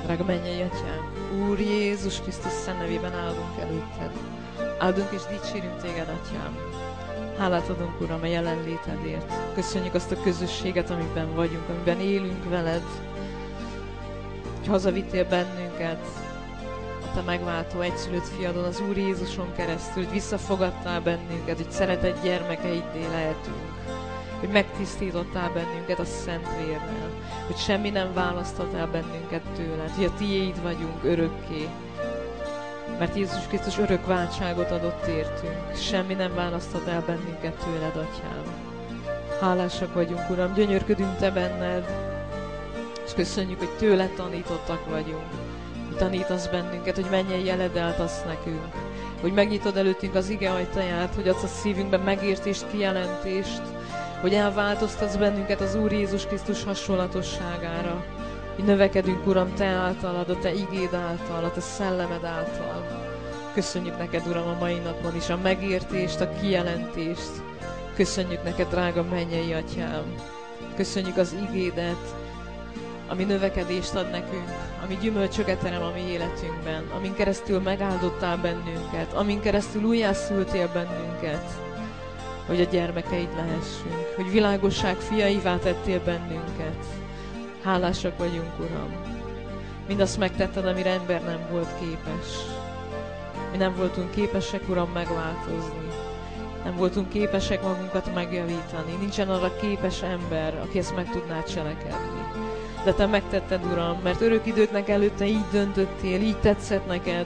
Drága mennyei Atyánk, Úr Jézus Krisztus szent nevében áldunk előtted. Áldunk és dicsérünk téged, Atyám. Hálát adunk, Uram, a jelenlétedért. Köszönjük azt a közösséget, amiben vagyunk, amiben élünk veled. Hogy hazavittél bennünket a te megváltó egyszülött fiadon, az Úr Jézuson keresztül, hogy visszafogadtál bennünket, hogy szeretett gyermekeiddé lehetünk. Hogy megtisztítottál bennünket a szent vérrel, hogy semmi nem választhat el bennünket tőled, hogy a tiéd vagyunk örökké. Mert Jézus Krisztus örök váltságot adott értünk, semmi nem választhat el bennünket tőled, Atyám. Hálásak vagyunk, Uram, gyönyörködünk te benned, és köszönjük, hogy tőled tanítottak vagyunk, hogy tanítasz bennünket, hogy mennyei jeledelt adsz nekünk, hogy megnyitod előttünk az ige ajtaját, hogy adsz a szívünkben megértést, kijelentést, hogy elváltoztatsz bennünket az Úr Jézus Krisztus hasonlatosságára, hogy növekedünk, Uram, te általad, a te igéd által, a te szellemed által. Köszönjük neked, Uram, a mai napon is a megértést, a kijelentést. Köszönjük neked, drága mennyei Atyám. Köszönjük az igédet, ami növekedést ad nekünk, ami gyümölcsöket terem a mi életünkben, amin keresztül megáldottál bennünket, amin keresztül újjászültél bennünket, hogy a gyermekeid lehessünk, hogy világosság fiaivá tettél bennünket. Hálásak vagyunk, Uram. Mindazt megtetted, amire ember nem volt képes. Mi nem voltunk képesek, Uram, megváltozni. Nem voltunk képesek magunkat megjavítani. Nincsen arra képes ember, aki ezt meg tudná cselekedni. De te megtetted, Uram, mert örök időknek előtte így döntöttél, így tetszett neked,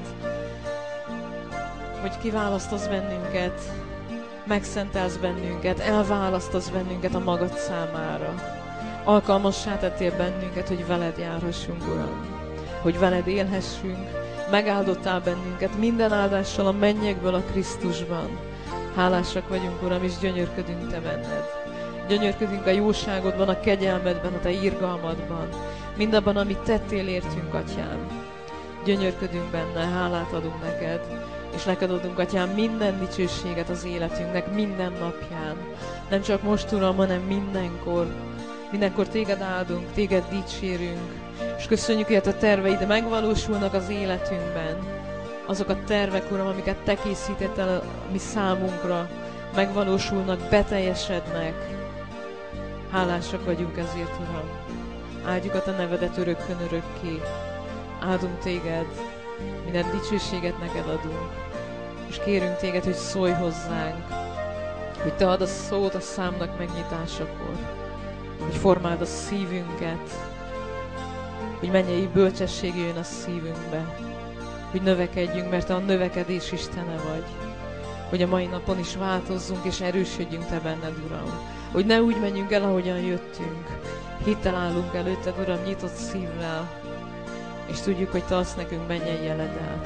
hogy kiválasztasz bennünket, megszentelsz bennünket, elválasztasz bennünket a magad számára. Alkalmassá tettél bennünket, hogy veled járhassunk, Uram. Hogy veled élhessünk, megáldottál bennünket minden áldással a mennyekből a Krisztusban. Hálásak vagyunk, Uram, és gyönyörködünk te benned. Gyönyörködünk a jóságodban, a kegyelmedben, a te irgalmadban. Mindabban, amit tettél értünk, Atyám. Gyönyörködünk benne, hálát adunk neked. És neked adunk, Atyám, minden dicsőséget az életünknek, minden napján. Nem csak most, Uram, hanem mindenkor. Mindenkor téged áldunk, téged dicsérünk, és köszönjük, hogy a terveid megvalósulnak az életünkben. Azok a tervek, Uram, amiket te készítettél a mi számunkra, megvalósulnak, beteljesednek. Hálásak vagyunk ezért, Uram. Áldjuk a te nevedet örökkön örökké. Áldunk téged, minden dicsőséget neked adunk, és kérünk téged, hogy szólj hozzánk, hogy te add a szót a számnak megnyitásakor, hogy formáld a szívünket, hogy mennyei bölcsesség jön a szívünkbe, hogy növekedjünk, mert te a növekedés Istene vagy, hogy a mai napon is változzunk és erősödjünk te benned, Uram, hogy ne úgy menjünk el, ahogyan jöttünk, hittel állunk előtted, Uram, nyitott szívvel, és tudjuk, hogy te adsz nekünk mennyei jeledelt.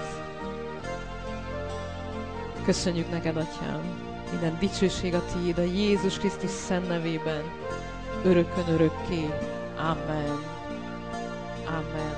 Köszönjük neked, Atyám, minden dicsőség a tiéd, a Jézus Krisztus szent nevében, örökkön örökké. Amen. Amen.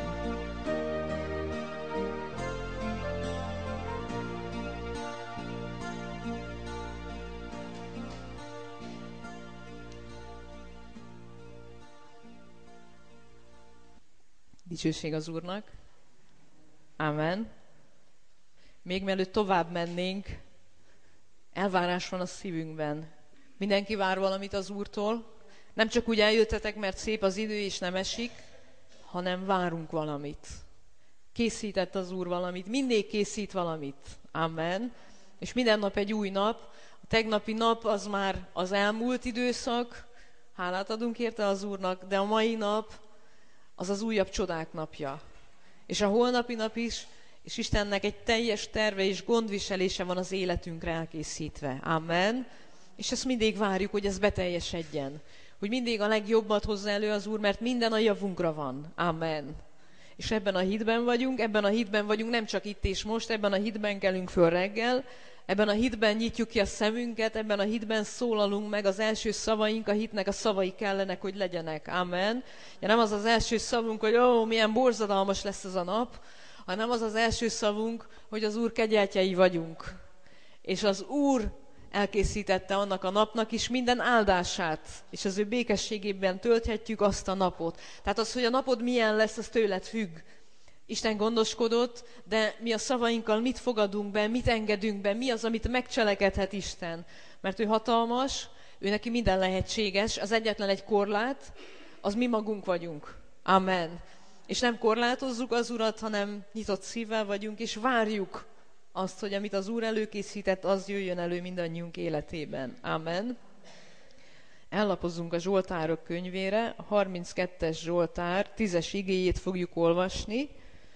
Dicsőség az Úrnak. Amen. Még mielőtt tovább mennénk, elvárás van a szívünkben. Mindenki vár valamit az Úrtól. Nem csak úgy eljöttetek, mert szép az idő és nem esik, hanem várunk valamit. Készített az Úr valamit, mindig készít valamit. Amen. És minden nap egy új nap. A tegnapi nap az már az elmúlt időszak. Hálát adunk érte az Úrnak, de a mai nap az az újabb csodák napja. És a holnapi nap is, és Istennek egy teljes terve és gondviselése van az életünkre elkészítve. Amen. És ezt mindig várjuk, hogy ez beteljesedjen. Hogy mindig a legjobbat hozza elő az Úr, mert minden a javunkra van. Amen. És ebben a hitben vagyunk nem csak itt és most, ebben a hitben kelünk föl reggel, ebben a hitben nyitjuk ki a szemünket, ebben a hitben szólalunk meg, az első szavaink, a hitnek a szavai kellenek, hogy legyenek. Amen. Ja, nem az az első szavunk, hogy milyen borzadalmas lesz ez a nap, hanem az az első szavunk, hogy az Úr kegyeltjei vagyunk. És az Úr elkészítette annak a napnak is minden áldását, és az ő békességében tölthetjük azt a napot. Tehát az, hogy a napod milyen lesz, az tőled függ. Isten gondoskodott, de mi a szavainkkal mit fogadunk be, mit engedünk be, mi az, amit megcselekedhet Isten. Mert ő hatalmas, ő neki minden lehetséges, az egyetlen egy korlát, az mi magunk vagyunk. Amen. És nem korlátozzuk az Urat, hanem nyitott szívvel vagyunk, és várjuk azt, hogy amit az Úr előkészített, az jöjjön elő mindannyiunk életében. Amen. Ellapozunk a Zsoltárok könyvére, a 32-es Zsoltár 10-es igéjét fogjuk olvasni,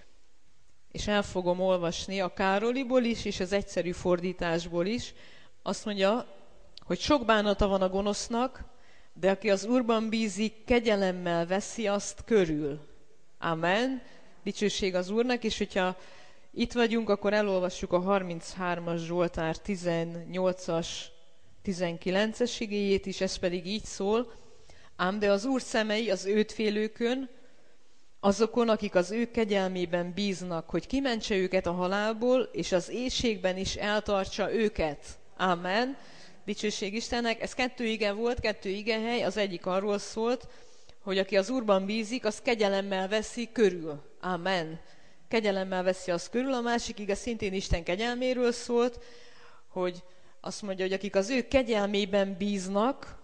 és el fogom olvasni a Károliból is, és az egyszerű fordításból is. Azt mondja, hogy sok bánata van a gonosznak, de aki az Úrban bízik, kegyelemmel veszi azt körül. Amen. Dicsőség az Úrnak, és hogyha itt vagyunk, akkor elolvassuk a 33-as Zsoltár 18-as, 19-es igéjét is, ez pedig így szól. Ám de az Úr szemei az őt félőkön, azokon, akik az ő kegyelmében bíznak, hogy kimentse őket a halálból, és az éhségben is eltartsa őket. Amen. Dicsőség Istennek. Ez 2 ige volt, 2 igehely, az egyik arról szólt, hogy aki az Úrban bízik, az kegyelemmel veszi körül. Amen. Kegyelemmel veszi azt körül. A másik ige szintén Isten kegyelméről szólt, hogy azt mondja, hogy akik az ő kegyelmében bíznak,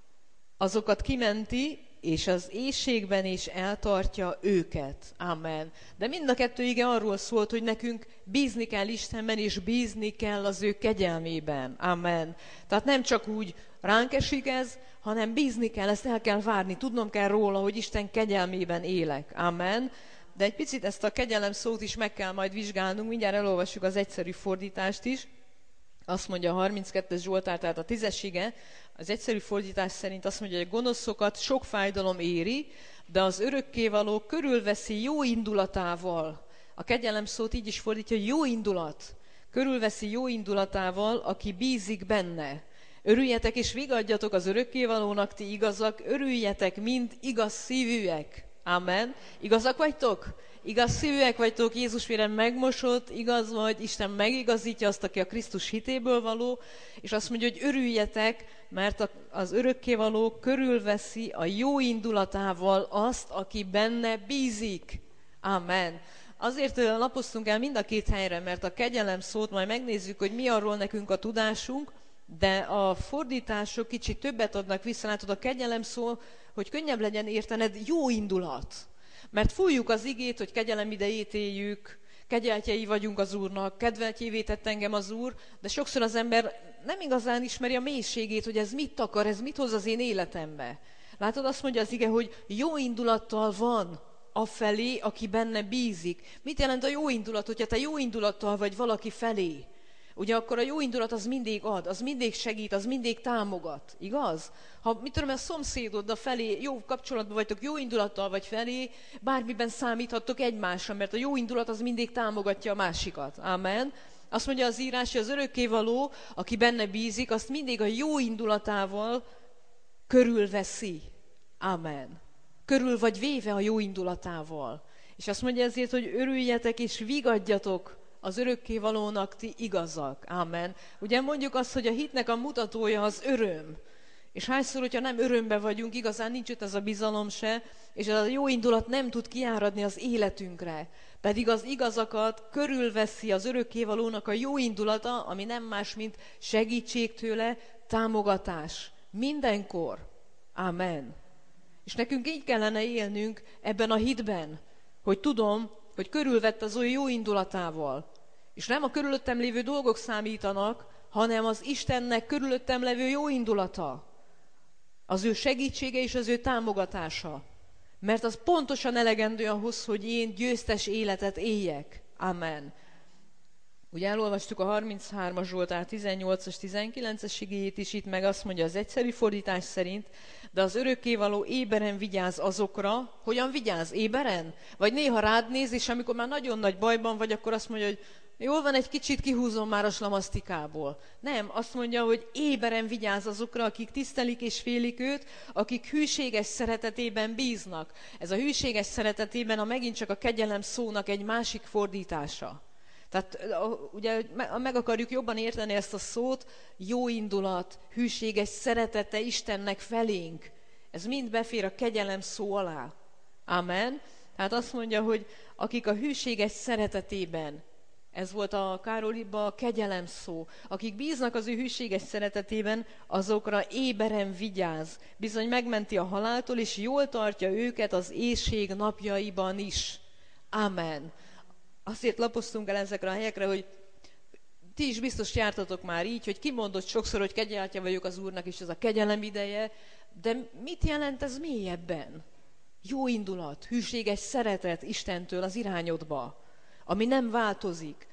azokat kimenti, és az éhségben is eltartja őket. Amen. De mind a 2 ige arról szólt, hogy nekünk bízni kell Istenben, és bízni kell az ő kegyelmében. Amen. Tehát nem csak úgy ránk esik ez, hanem bízni kell, ezt el kell várni, tudnom kell róla, hogy Isten kegyelmében élek. Amen. De egy picit ezt a kegyelem szót is meg kell majd vizsgálnunk, mindjárt elolvassuk az egyszerű fordítást is. Azt mondja a 32-es Zsoltár, tehát a 10-es ige, az egyszerű fordítás szerint azt mondja, hogy a gonoszokat sok fájdalom éri, de az örökkévaló körülveszi jó indulatával. A kegyelem szót így is fordítja, hogy jó indulat. Körülveszi jó indulatával, aki bízik benne. Örüljetek és vigadjatok az örökkévalónak, ti igazak, örüljetek, mind igaz szívűek. Amen. Igazak vagytok? Igaz szívűek vagytok, Jézus vére megmosott, igaz vagy, Isten megigazítja azt, aki a Krisztus hitéből való, és azt mondja, hogy örüljetek, mert az örökkévaló körülveszi a jó indulatával azt, aki benne bízik. Amen. Azért lapoztunk el mind a 2 helyre, mert a kegyelem szót majd megnézzük, hogy mi arról nekünk a tudásunk, de a fordítások kicsit többet adnak vissza. Látod, a kegyelem szó, hogy könnyebb legyen értened, jó indulat. Mert fújjuk az igét, hogy kegyelem idejét éljük, kegyeltjei vagyunk az Úrnak, kedveltjévé tett engem az Úr, de sokszor az ember nem igazán ismeri a mélységét, hogy ez mit akar, ez mit hoz az én életembe. Látod, azt mondja az ige, hogy jó indulattal van afelé, aki benne bízik. Mit jelent a jó indulat, hogyha te jó indulattal vagy valaki felé? Ugye akkor a jó indulat az mindig ad, az mindig segít, az mindig támogat, igaz? Ha mit tudom, a szomszédoddal felé jó kapcsolatban vagytok, jó indulattal vagy felé, bármiben számíthattok egymásra, mert a jó indulat az mindig támogatja a másikat. Amen. Azt mondja az írás, hogy az örökkévaló, aki benne bízik, azt mindig a jó indulatával körülveszi. Amen. Körül vagy véve a jó indulatával. És azt mondja ezért, hogy örüljetek és vigadjatok az örökkévalónak, ti igazak. Amen. Ugye mondjuk azt, hogy a hitnek a mutatója az öröm. És hányszor, hogyha nem örömben vagyunk, igazán nincs ott ez a bizalom se, és ez a jó indulat nem tud kiáradni az életünkre. Pedig az igazakat körülveszi az örökkévalónak a jó indulata, ami nem más, mint segítség tőle, támogatás. Mindenkor. Amen. És nekünk így kellene élnünk ebben a hitben, hogy tudom, hogy körülvett az olyan jó indulatával. És nem a körülöttem lévő dolgok számítanak, hanem az Istennek körülöttem levő jó indulata. Az ő segítsége és az ő támogatása. Mert az pontosan elegendő ahhoz, hogy én győztes életet éljek. Amen. Ugye elolvastuk a 33-as Zsoltár 18-as, 19-es igéjét is, itt meg azt mondja az egyszerű fordítás szerint, de az örökkévaló éberen vigyáz azokra. Hogyan vigyáz? Éberen? Vagy néha rád néz, és amikor már nagyon nagy bajban vagy, akkor azt mondja, hogy jól van, egy kicsit kihúzom már a slamasztikából. Nem, azt mondja, hogy éberen vigyáz azokra, akik tisztelik és félik őt, akik hűséges szeretetében bíznak. Ez a hűséges szeretetében megint csak a kegyelem szónak egy másik fordítása. Tehát ugye meg akarjuk jobban érteni ezt a szót, jó indulat, hűséges szeretete Istennek felénk. Ez mind befér a kegyelem szó alá. Amen. Tehát azt mondja, hogy akik a hűséges szeretetében, ez volt a Károliba a kegyelem szó, akik bíznak az ő hűséges szeretetében, azokra éberen vigyáz. Bizony megmenti a haláltól, és jól tartja őket az éhség napjaiban is. Amen. Azért lapoztunk el ezekre a helyekre, hogy ti is biztos jártatok már így, hogy kimondott sokszor, hogy kegyeltje vagyok az Úrnak, és ez a kegyelem ideje, de mit jelent ez mélyebben? Jó indulat, hűséges szeretet Istentől az irányodba, ami nem változik,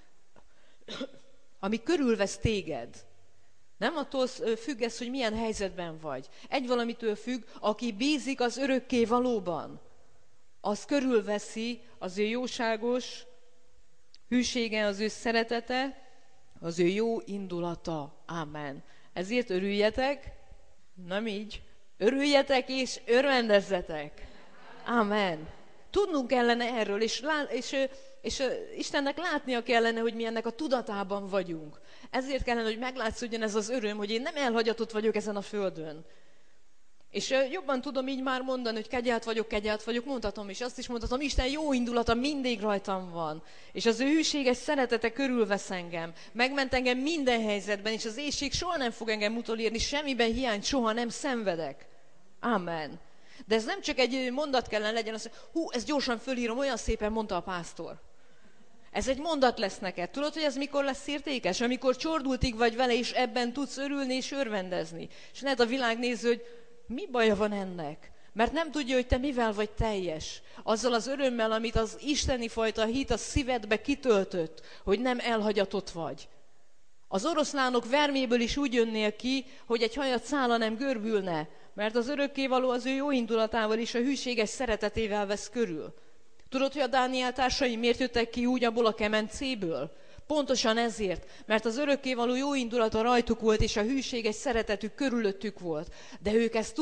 ami körülvesz téged. Nem attól függ ez, hogy milyen helyzetben vagy. Egy valamitől függ, aki bízik az örökké valóban, az körülveszi az ő jóságos hűsége, az ő szeretete, az ő jó indulata. Amen. Ezért örüljetek, nem így, örüljetek és örvendezzetek. Amen. Tudnunk kellene erről, és Istennek látnia kellene, hogy mi ennek a tudatában vagyunk. Ezért kellene, hogy meglátszódjon ez az öröm, hogy én nem elhagyatott vagyok ezen a földön. És jobban tudom így már mondani, hogy kegyelt vagyok, mondhatom, és azt is mondhatom, Isten jó indulata mindig rajtam van. És az ő hűséges szeretete körülvesz engem. Megment engem minden helyzetben, és az éhség soha nem fog engem utolérni, semmiben hiányt soha nem szenvedek. Amen. De ez nem csak egy mondat kellene legyen, azt mondja, ezt gyorsan fölírom, olyan szépen mondta a pásztor. Ez egy mondat lesz neked. Tudod, hogy ez mikor lesz értékes? Amikor csordultig vagy vele, és ebben tudsz örülni és örvendezni. És lehet a világ néző, hogy mi baja van ennek? Mert nem tudja, hogy te mivel vagy teljes. Azzal az örömmel, amit az isteni fajta hit a szívedbe kitöltött, hogy nem elhagyatott vagy. Az oroszlánok verméből is úgy jönnél ki, hogy egy hajat szála nem görbülne, mert az örökkévaló az ő jó indulatával és a hűséges szeretetével vesz körül. Tudod, hogy a Dániel társai miért jöttek ki úgy abból a kemencéből? Pontosan ezért, mert az örökkévaló jó indulata rajtuk volt, és a hűséges szeretetük körülöttük volt. De ők ezt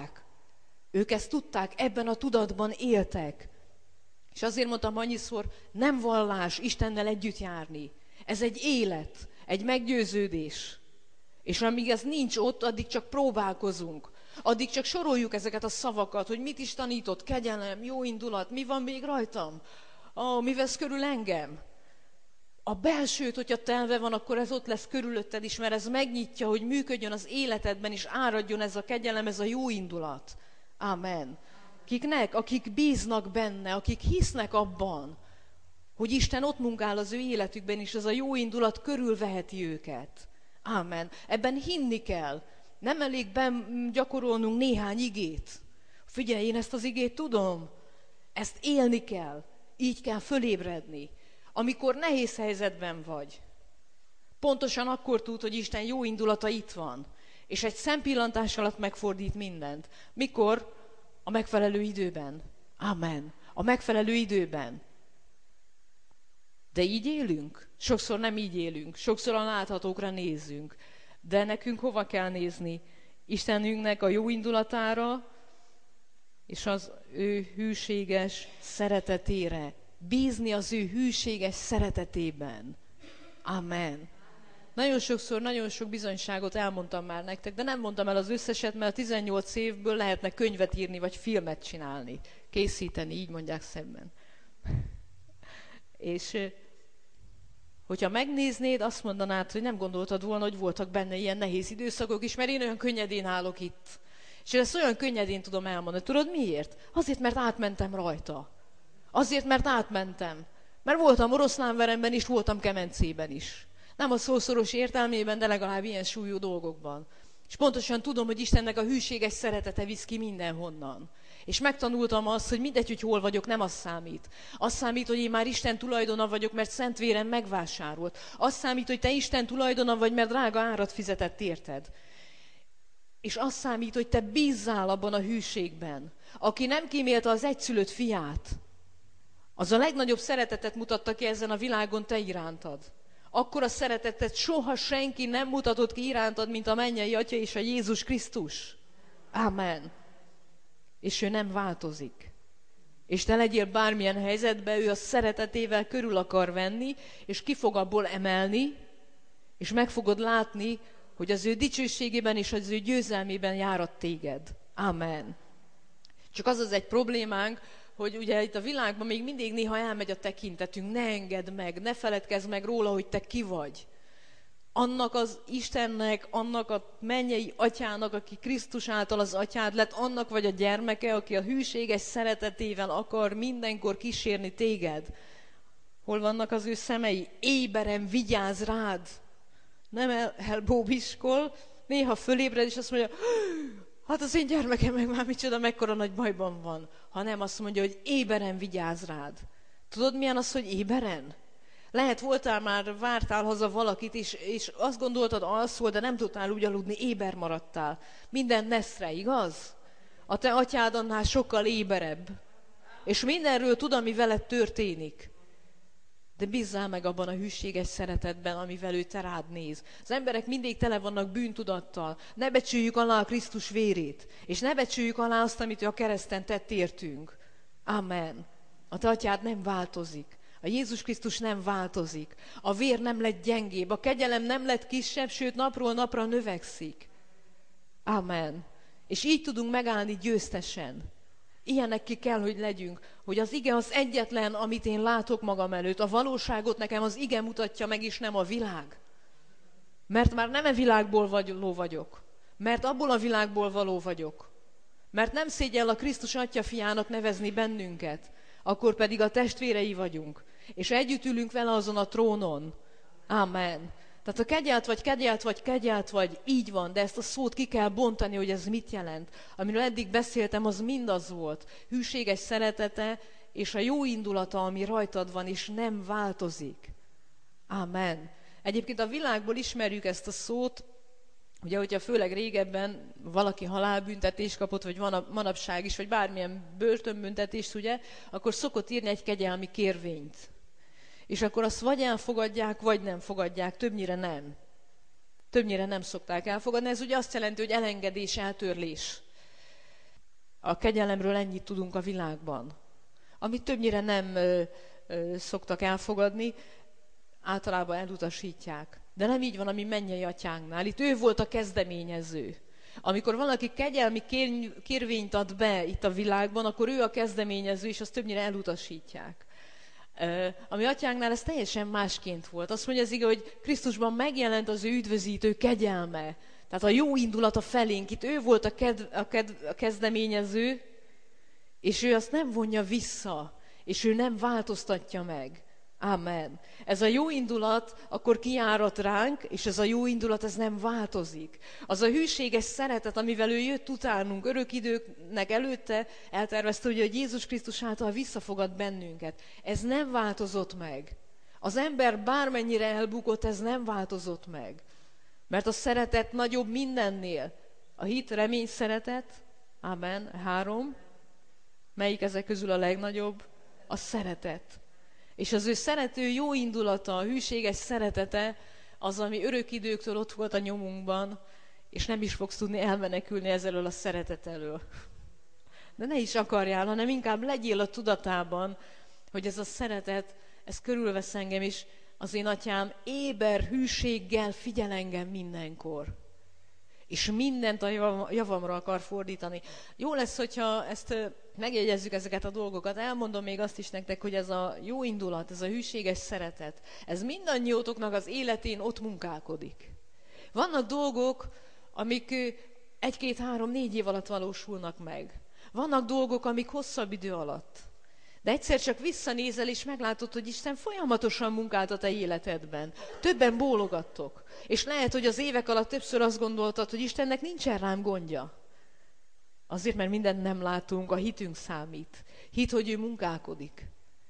tudták, ebben a tudatban éltek. És azért mondtam annyiszor, nem vallás Istennel együtt járni. Ez egy élet, egy meggyőződés. És amíg ez nincs ott, addig csak próbálkozunk. Addig csak soroljuk ezeket a szavakat, hogy mit is tanított, kegyelem, jó indulat, mi van még rajtam? Mi vesz körül engem? A belsőt, hogyha telve van, akkor ez ott lesz körülötted is, mert ez megnyitja, hogy működjön az életedben, és áradjon ez a kegyelem, ez a jó indulat. Amen. Kiknek? Akik bíznak benne, akik hisznek abban, hogy Isten ott munkál az ő életükben, és ez a jó indulat körülveheti őket. Amen. Ebben hinni kell. Nem elég gyakorolnunk néhány igét. Figyelj, én ezt az igét tudom. Ezt élni kell. Így kell fölébredni. Amikor nehéz helyzetben vagy, pontosan akkor tud, hogy Isten jó indulata itt van, és egy szempillantás alatt megfordít mindent. Mikor? A megfelelő időben. Amen. A megfelelő időben. De így élünk? Sokszor nem így élünk. Sokszor a láthatókra nézzünk. De nekünk hova kell nézni? Istenünknek a jó indulatára, és az ő hűséges szeretetére. Bízni az ő hűséges szeretetében. Amen. Nagyon sokszor, nagyon sok bizonyságot elmondtam már nektek, de nem mondtam el az összeset, mert a 18 évből lehetne könyvet írni, vagy filmet csinálni. Készíteni, így mondják szemben. És hogyha megnéznéd, azt mondanád, hogy nem gondoltad volna, hogy voltak benne ilyen nehéz időszakok is, mert én olyan könnyedén állok itt. És ezt olyan könnyedén tudom elmondani. Tudod miért? Azért, mert átmentem rajta. Azért, mert átmentem. Mert voltam oroszlánveremben is, voltam kemencében is. Nem a szószoros értelmében, de legalább ilyen súlyú dolgokban. És pontosan tudom, hogy Istennek a hűséges szeretete visz ki mindenhonnan. És megtanultam azt, hogy mindegy, hogy hol vagyok, nem az számít. Az számít, hogy én már Isten tulajdona vagyok, mert szent vérem megvásárolt. Az számít, hogy te Isten tulajdona vagy, mert drága árat fizetett érted. És az számít, hogy te bízzál abban a hűségben. Aki nem kímélte az egyszülött fiát, az a legnagyobb szeretetet mutatta ki ezen a világon te irántad. Akkor a szeretetet soha senki nem mutatott ki irántad, mint a mennyei Atya és a Jézus Krisztus. Amen. És ő nem változik. És te legyél bármilyen helyzetben, ő a szeretetével körül akar venni, és ki fog abból emelni, és meg fogod látni, hogy az ő dicsőségében és az ő győzelmében járat téged. Amen. Csak az egy problémánk, hogy ugye itt a világban még mindig néha elmegy a tekintetünk, ne engedd meg, ne feledkezz meg róla, hogy te ki vagy. Annak az Istennek, annak a mennyei atyának, aki Krisztus által az atyád lett, annak vagy a gyermeke, aki a hűséges szeretetével akar mindenkor kísérni téged. Hol vannak az ő szemei? Éberen vigyázz rád. Nem elbóbiskol, néha fölébred, és azt mondja, hát az én gyermekem meg már micsoda, mekkora nagy bajban van. Hanem azt mondja, hogy éberen vigyázz rád. Tudod, milyen az, hogy éberen? Lehet voltál már, vártál haza valakit, és azt gondoltad, alszol, de nem tudtál úgy aludni, éber maradtál. Minden neszre, igaz? A te atyád annál sokkal éberebb. És mindenről tud, ami veled történik. De bízzál meg abban a hűséges szeretetben, amivel ő te rád néz. Az emberek mindig tele vannak bűntudattal. Ne becsüljük alá a Krisztus vérét, és ne becsüljük alá azt, amit ő a kereszten tett értünk. Amen. A te atyád nem változik. A Jézus Krisztus nem változik. A vér nem lett gyengébb, a kegyelem nem lett kisebb, sőt napról napra növekszik. Amen. És így tudunk megállni győztesen. Ilyenek ki kell, hogy legyünk, hogy az ige az egyetlen, amit én látok magam előtt. A valóságot nekem az ige mutatja meg, és nem a világ. Mert már nem a világból való vagyok. Mert abból a világból való vagyok. Mert nem szégyell a Krisztus Atya fiának nevezni bennünket. Akkor pedig a testvérei vagyunk. És együtt ülünk vele azon a trónon. Amen. Tehát ha kegyelt vagy, így van, de ezt a szót ki kell bontani, hogy ez mit jelent. Amiről eddig beszéltem, az mindaz volt. Hűséges szeretete és a jó indulata, ami rajtad van, és nem változik. Amen. Egyébként a világból ismerjük ezt a szót, ugye, hogyha főleg régebben valaki halálbüntetést kapott, vagy manapság is, vagy bármilyen börtönbüntetést, ugye, akkor szokott írni egy kegyelmi kérvényt. És akkor azt vagy elfogadják, vagy nem fogadják, többnyire nem. Többnyire nem szokták elfogadni. Ez ugye azt jelenti, hogy elengedés, eltörlés. A kegyelemről ennyit tudunk a világban. Amit többnyire nem szoktak elfogadni, általában elutasítják. De nem így van a mi mennyei atyánknál. Itt ő volt a kezdeményező. Amikor valaki kegyelmi kérvényt ad be itt a világban, akkor ő a kezdeményező, és azt többnyire elutasítják. A mi atyánknál ez teljesen másként volt. Azt mondja az ige, hogy Krisztusban megjelent az ő üdvözítő kegyelme. Tehát a jó indulata felénk. Itt ő volt a kezdeményező, és ő azt nem vonja vissza, és ő nem változtatja meg. Amen. Ez a jó indulat akkor kiárat ránk, és ez a jó indulat, ez nem változik. Az a hűséges szeretet, amivel ő jött utánunk, örök időknek előtte eltervezte, hogy Jézus Krisztus által visszafogad bennünket. Ez nem változott meg. Az ember bármennyire elbukott, ez nem változott meg. Mert a szeretet nagyobb mindennél. A hit, remény, szeretet, amen, 3. Melyik ezek közül a legnagyobb? A szeretet. És az ő szerető jó indulata, a hűséges szeretete, az, ami örök időktől ott volt a nyomunkban, és nem is fogsz tudni elmenekülni ezzelől a szeretet elől. De ne is akarjál, hanem inkább legyél a tudatában, hogy ez a szeretet, ez körülvesz engem, és az én atyám éber hűséggel figyel engem mindenkor. És mindent a javamra akar fordítani. Jó lesz, hogyha ezt megjegyezzük ezeket a dolgokat. Elmondom még azt is nektek, hogy ez a jó indulat, ez a hűséges szeretet, ez mindannyiótoknak az életén ott munkálkodik. Vannak dolgok, amik 1, 2, 3, 4 év alatt valósulnak meg. Vannak dolgok, amik hosszabb idő alatt. De egyszer csak visszanézel, és meglátod, hogy Isten folyamatosan munkált a te életedben. Többen bólogattok. És lehet, hogy az évek alatt többször azt gondoltad, hogy Istennek nincsen rám gondja. Azért, mert mindent nem látunk, a hitünk számít. Hidd, hogy ő munkálkodik.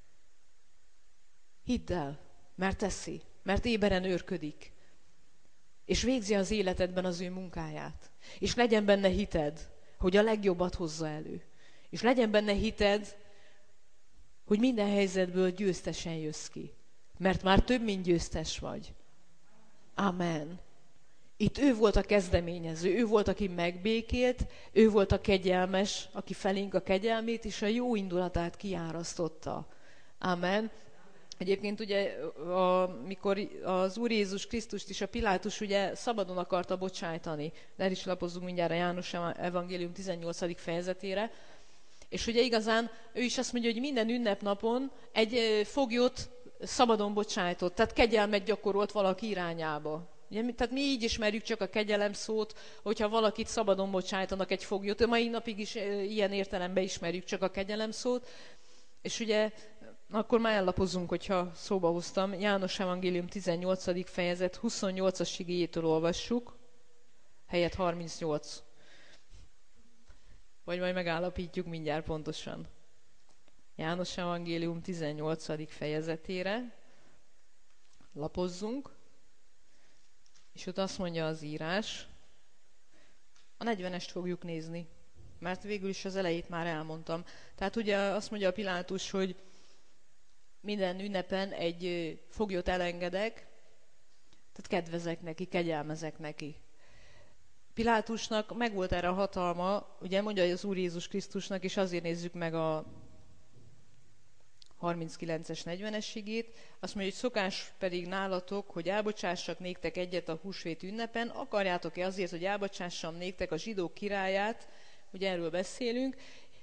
Hidd el, mert teszi, mert éberen őrködik. És végzi az életedben az ő munkáját. És legyen benne hited, hogy a legjobbat hozza elő. És legyen benne hited, hogy minden helyzetből győztesen jössz ki. Mert már több, mint győztes vagy. Amen. Itt ő volt a kezdeményező, ő volt, aki megbékélt, ő volt a kegyelmes, aki felénk a kegyelmét és a jó indulatát kiárasztotta. Amen. Egyébként ugye, amikor az Úr Jézus Krisztust is a Pilátus ugye szabadon akarta bocsájtani, de el is lapozzunk mindjárt a János evangélium 18. fejezetére, És ugye igazán ő is azt mondja, hogy minden ünnepnapon egy foglyot szabadon bocsájtott, tehát kegyelmet gyakorolt valaki irányába. Ugye, tehát mi így ismerjük csak a kegyelem szót, hogyha valakit szabadon bocsájtanak egy foglyot. A mai napig is ilyen értelemben ismerjük csak a kegyelem szót. És ugye akkor már ellapozunk, hogyha szóba hoztam. János Evangélium 18. fejezet 28-as igéjétől olvassuk, helyett 38. Vagy majd megállapítjuk mindjárt pontosan. János Evangélium 18. fejezetére lapozzunk, és ott azt mondja az írás, a 40-est fogjuk nézni, mert végül is az elejét már elmondtam. Tehát ugye azt mondja a Pilátus, hogy minden ünnepen egy foglyot elengedek, tehát kedvezek neki, kegyelmezek neki. Pilátusnak megvolt erre a hatalma, ugye mondja az Úr Jézus Krisztusnak, és azért nézzük meg a 39-es, 40-es igét, azt mondja, hogy szokás pedig nálatok, hogy elbocsássak néktek egyet a húsvét ünnepen, akarjátok-e azért, hogy elbocsássam néktek a zsidók királyát, ugye erről beszélünk,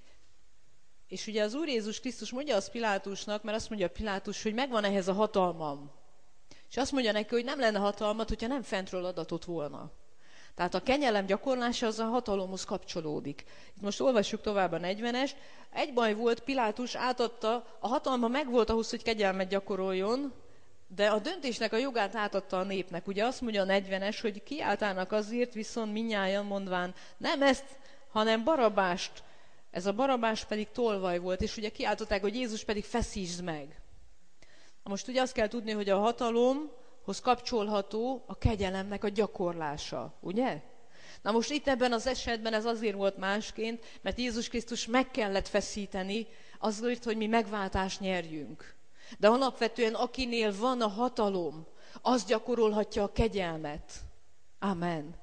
és ugye az Úr Jézus Krisztus mondja az Pilátusnak, mert azt mondja Pilátus, hogy megvan ehhez a hatalmam. És azt mondja neki, hogy nem lenne hatalmat, hogyha nem fentről adatott volna. Tehát a kegyelem gyakorlása az a hatalomhoz kapcsolódik. Itt most olvassuk tovább a 40-est. Egy baj volt, Pilátus átadta, a hatalma megvolt ahhoz, hogy kegyelmet gyakoroljon, de a döntésnek a jogát átadta a népnek. Ugye azt mondja a 40-es, hogy kiáltának azért, viszont mindnyájan mondván nem ezt, hanem Barabást. Ez a Barabás pedig tolvaj volt, és ugye kiáltották, hogy Jézus pedig feszítsd meg. Most ugye azt kell tudni, hogy a hatalomhoz kapcsolható a kegyelemnek a gyakorlása, ugye? Na most itt ebben az esetben ez azért volt másként, mert Jézus Krisztus meg kellett feszíteni azért, hogy mi megváltást nyerjünk. De alapvetően akinél van a hatalom, az gyakorolhatja a kegyelmet. Amen.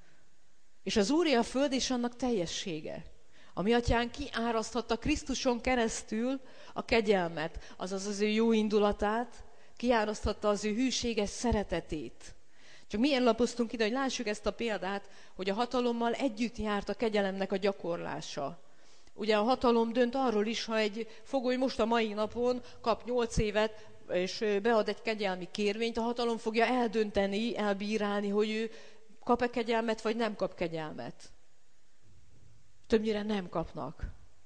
És az Úré a föld és annak teljessége. A mi atyánk kiáraszthatta Krisztuson keresztül a kegyelmet, azaz az ő jó indulatát, kiáraszthatta az ő hűséges szeretetét. Csak milyen lapoztunk ide, hogy lássuk ezt a példát, hogy a hatalommal együtt járt a kegyelemnek a gyakorlása. Ugye a hatalom dönt arról is, ha egy fogoly most a mai napon kap 8 évet, és bead egy kegyelmi kérvényt, a hatalom fogja eldönteni, elbírálni, hogy ő kap-e kegyelmet, vagy nem kap kegyelmet. Többnyire nem kapnak.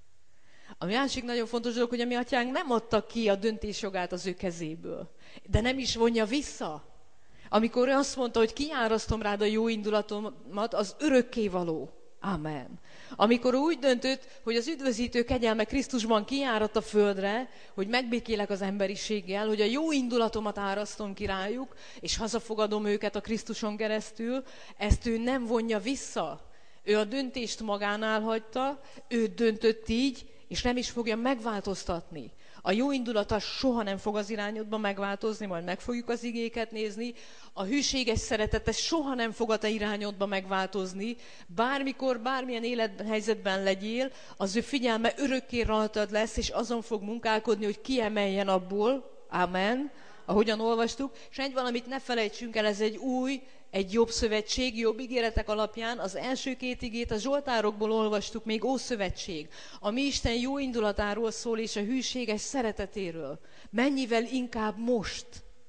A másik nagyon fontos dolog, hogy a mi atyánk nem adta ki a döntésjogát az ő kezéből, de nem is vonja vissza. Amikor ő azt mondta, hogy kiárasztom rád a jó indulatomat, az örökkévaló. Amen. Amikor úgy döntött, hogy az üdvözítő kegyelme Krisztusban kiáradt a földre, hogy megbékélek az emberiséggel, hogy a jó indulatomat árasztom ki rájuk, és hazafogadom őket a Krisztuson keresztül, ezt ő nem vonja vissza. Ő a döntést magánál hagyta, ő döntött így, és nem is fogja megváltoztatni. A jó indulata soha nem fog az irányodban megváltozni, majd meg fogjuk az igéket nézni. A hűséges szeretete soha nem fog a te irányodban megváltozni. Bármikor, bármilyen élethelyzetben legyél, az ő figyelme örökké rajtad lesz, és azon fog munkálkodni, hogy kiemeljen abból. Amen. Ahogyan olvastuk. És egy valamit ne felejtsünk el, ez egy új, egy jobb szövetség, jobb ígéretek alapján. Az első 2 igét a Zsoltárokból olvastuk, még Ószövetség. A mi Isten jó indulatáról szól, és a hűséges szeretetéről. Mennyivel inkább most.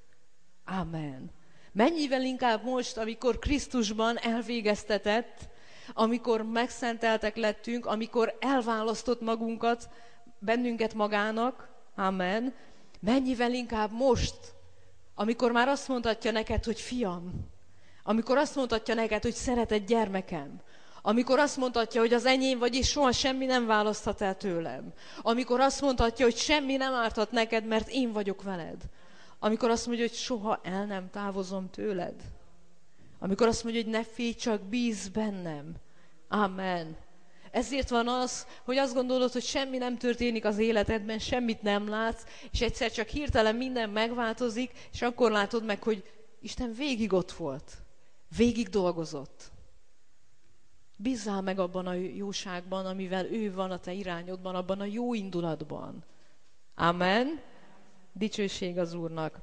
Amen. Mennyivel inkább most, amikor Krisztusban elvégeztetett, amikor megszenteltek lettünk, amikor elválasztott magunkat, bennünket magának. Amen. Mennyivel inkább most, amikor már azt mondhatja neked, hogy fiam, amikor azt mondhatja neked, hogy szeretett gyermekem, amikor azt mondhatja, hogy az enyém vagy, és soha semmi nem választhat el tőlem, amikor azt mondhatja, hogy semmi nem árthat neked, mert én vagyok veled, amikor azt mondja, hogy soha el nem távozom tőled, amikor azt mondja, hogy ne félj, csak bízz bennem. Amen. Ezért van az, hogy azt gondolod, hogy semmi nem történik az életedben, semmit nem látsz, és egyszer csak hirtelen minden megváltozik, és akkor látod meg, hogy Isten végig ott volt, végig dolgozott. Bízzál meg abban a jóságban, amivel ő van a te irányodban, abban a jó indulatban. Amen. Dicsőség az Úrnak.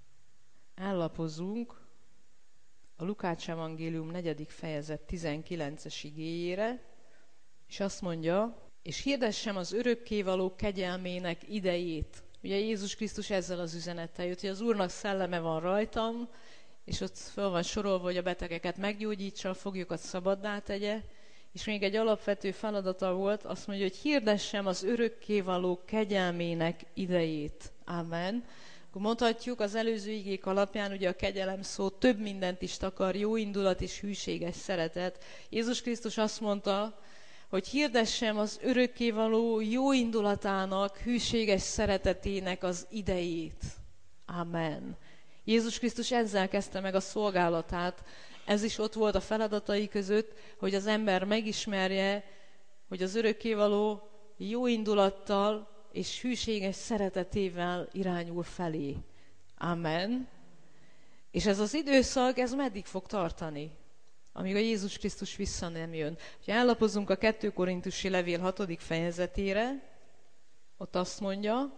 Ellapozunk a Lukács Evangélium 4. fejezet 19. igéjére, és azt mondja, és hirdessem az örökkévaló kegyelmének idejét. Ugye Jézus Krisztus ezzel az üzenettel jött, hogy az Úrnak szelleme van rajtam, és ott fel van sorolva, hogy a betegeket meggyógyítsa, a foglyokat szabaddá tegye, és még egy alapvető feladata volt, azt mondja, hogy hirdessem az örökkévaló kegyelmének idejét. Amen. Akkor mondhatjuk az előző igék alapján, ugye a kegyelem szó több mindent is takar, jó indulat és hűséges szeretet. Jézus Krisztus azt mondta, hogy hirdessem az örökkévaló jó indulatának, hűséges szeretetének az idejét. Amen. Jézus Krisztus ezzel kezdte meg a szolgálatát. Ez is ott volt a feladatai között, hogy az ember megismerje, hogy az örökkévaló jó indulattal és hűséges szeretetével irányul felé. Amen. És ez az időszak, ez meddig fog tartani? Amíg a Jézus Krisztus vissza nem jön. Ha ellapozunk a 2 Korintusi levél 6. fejezetére, ott azt mondja,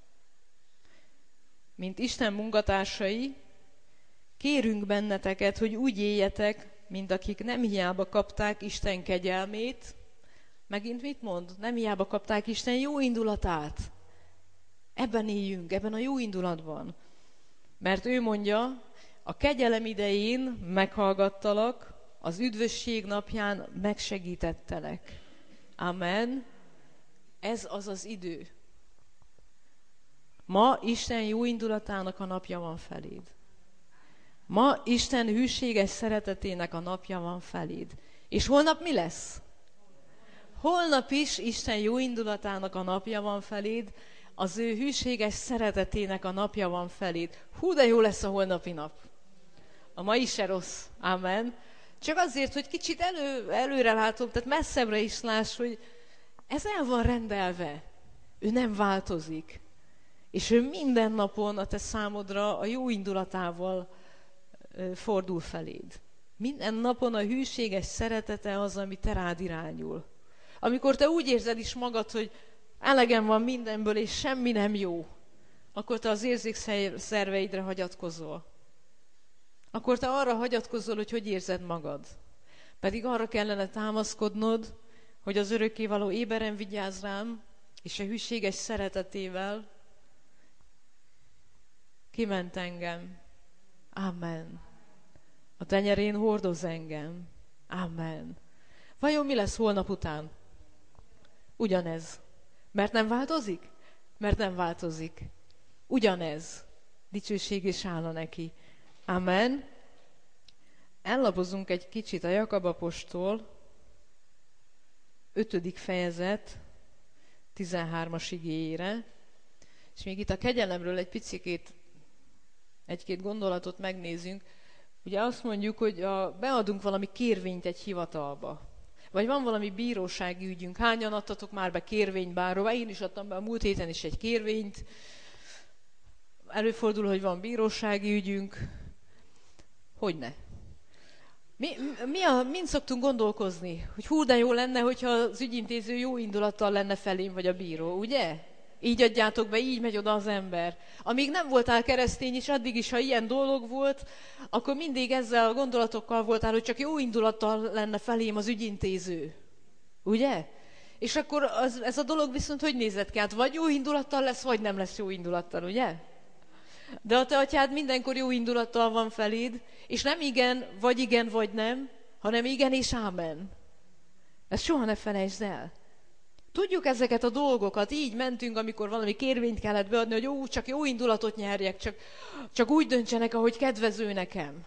mint Isten munkatársai, kérünk benneteket, hogy úgy éljetek, mint akik nem hiába kapták Isten kegyelmét. Megint mit mond? Nem hiába kapták Isten jó indulatát. Ebben éljünk, ebben a jó indulatban. Mert ő mondja, a kegyelem idején meghallgattalak, az üdvösség napján megsegítettelek. Amen. Ez az az idő. Ma Isten jó indulatának a napja van feléd. Ma Isten hűséges szeretetének a napja van feléd. És holnap mi lesz? Holnap is Isten jó indulatának a napja van feléd, az ő hűséges szeretetének a napja van feléd. Hú, de jó lesz a holnapi nap. A mai se rossz. Amen. Csak azért, hogy kicsit előre látom, tehát messzebbre is láss, hogy ez el van rendelve. Ő nem változik. És ő minden napon a te számodra a jó indulatával fordul feléd. Minden napon a hűséges szeretete az, ami te rád irányul. Amikor te úgy érzed is magad, hogy elegem van mindenből, és semmi nem jó, akkor te az érzékszerveidre hagyatkozol. Akkor te arra hagyatkozol, hogy érzed magad. Pedig arra kellene támaszkodnod, hogy az örökkévaló éberen vigyáz rám, és a hűséges szeretetével kiment engem. Amen. A tenyerén hordoz engem. Amen. Vajon mi lesz holnap után? Ugyanez. Mert nem változik? Mert nem változik. Ugyanez. Dicsőség és hála neki. Amen. Ellapozunk egy kicsit a Jakab apostol 5. fejezet 13. igéjére, és még itt a kegyelemről egy-két gondolatot megnézünk. Ugye azt mondjuk, hogy beadunk valami kérvényt egy hivatalba, vagy van valami bírósági ügyünk. Hányan adtatok már be kérvényt bárhova? Én is adtam be a múlt héten is egy kérvényt. Előfordul, hogy van bírósági ügyünk. Hogyne? Mind szoktunk gondolkozni, hogy hú, de jó lenne, hogyha az ügyintéző jó indulattal lenne felém, vagy a bíró, ugye? Így adjátok be, így megy oda az ember. Amíg nem voltál keresztény is, addig is, ha ilyen dolog volt, akkor mindig ezzel a gondolatokkal voltál, hogy csak jó indulattal lenne felém az ügyintéző. Ugye? És akkor ez a dolog viszont hogy nézett ki? Hát vagy jó indulattal lesz, vagy nem lesz jó indulattal, ugye? De a te atyád mindenkor jó indulattal van feléd, és nem igen, vagy nem, hanem igen és ámen. Ezt soha ne felejtsd el. Tudjuk ezeket a dolgokat, így mentünk, amikor valami kérvényt kellett beadni, hogy csak jó indulatot nyerjek, csak úgy döntsenek, ahogy kedvező nekem.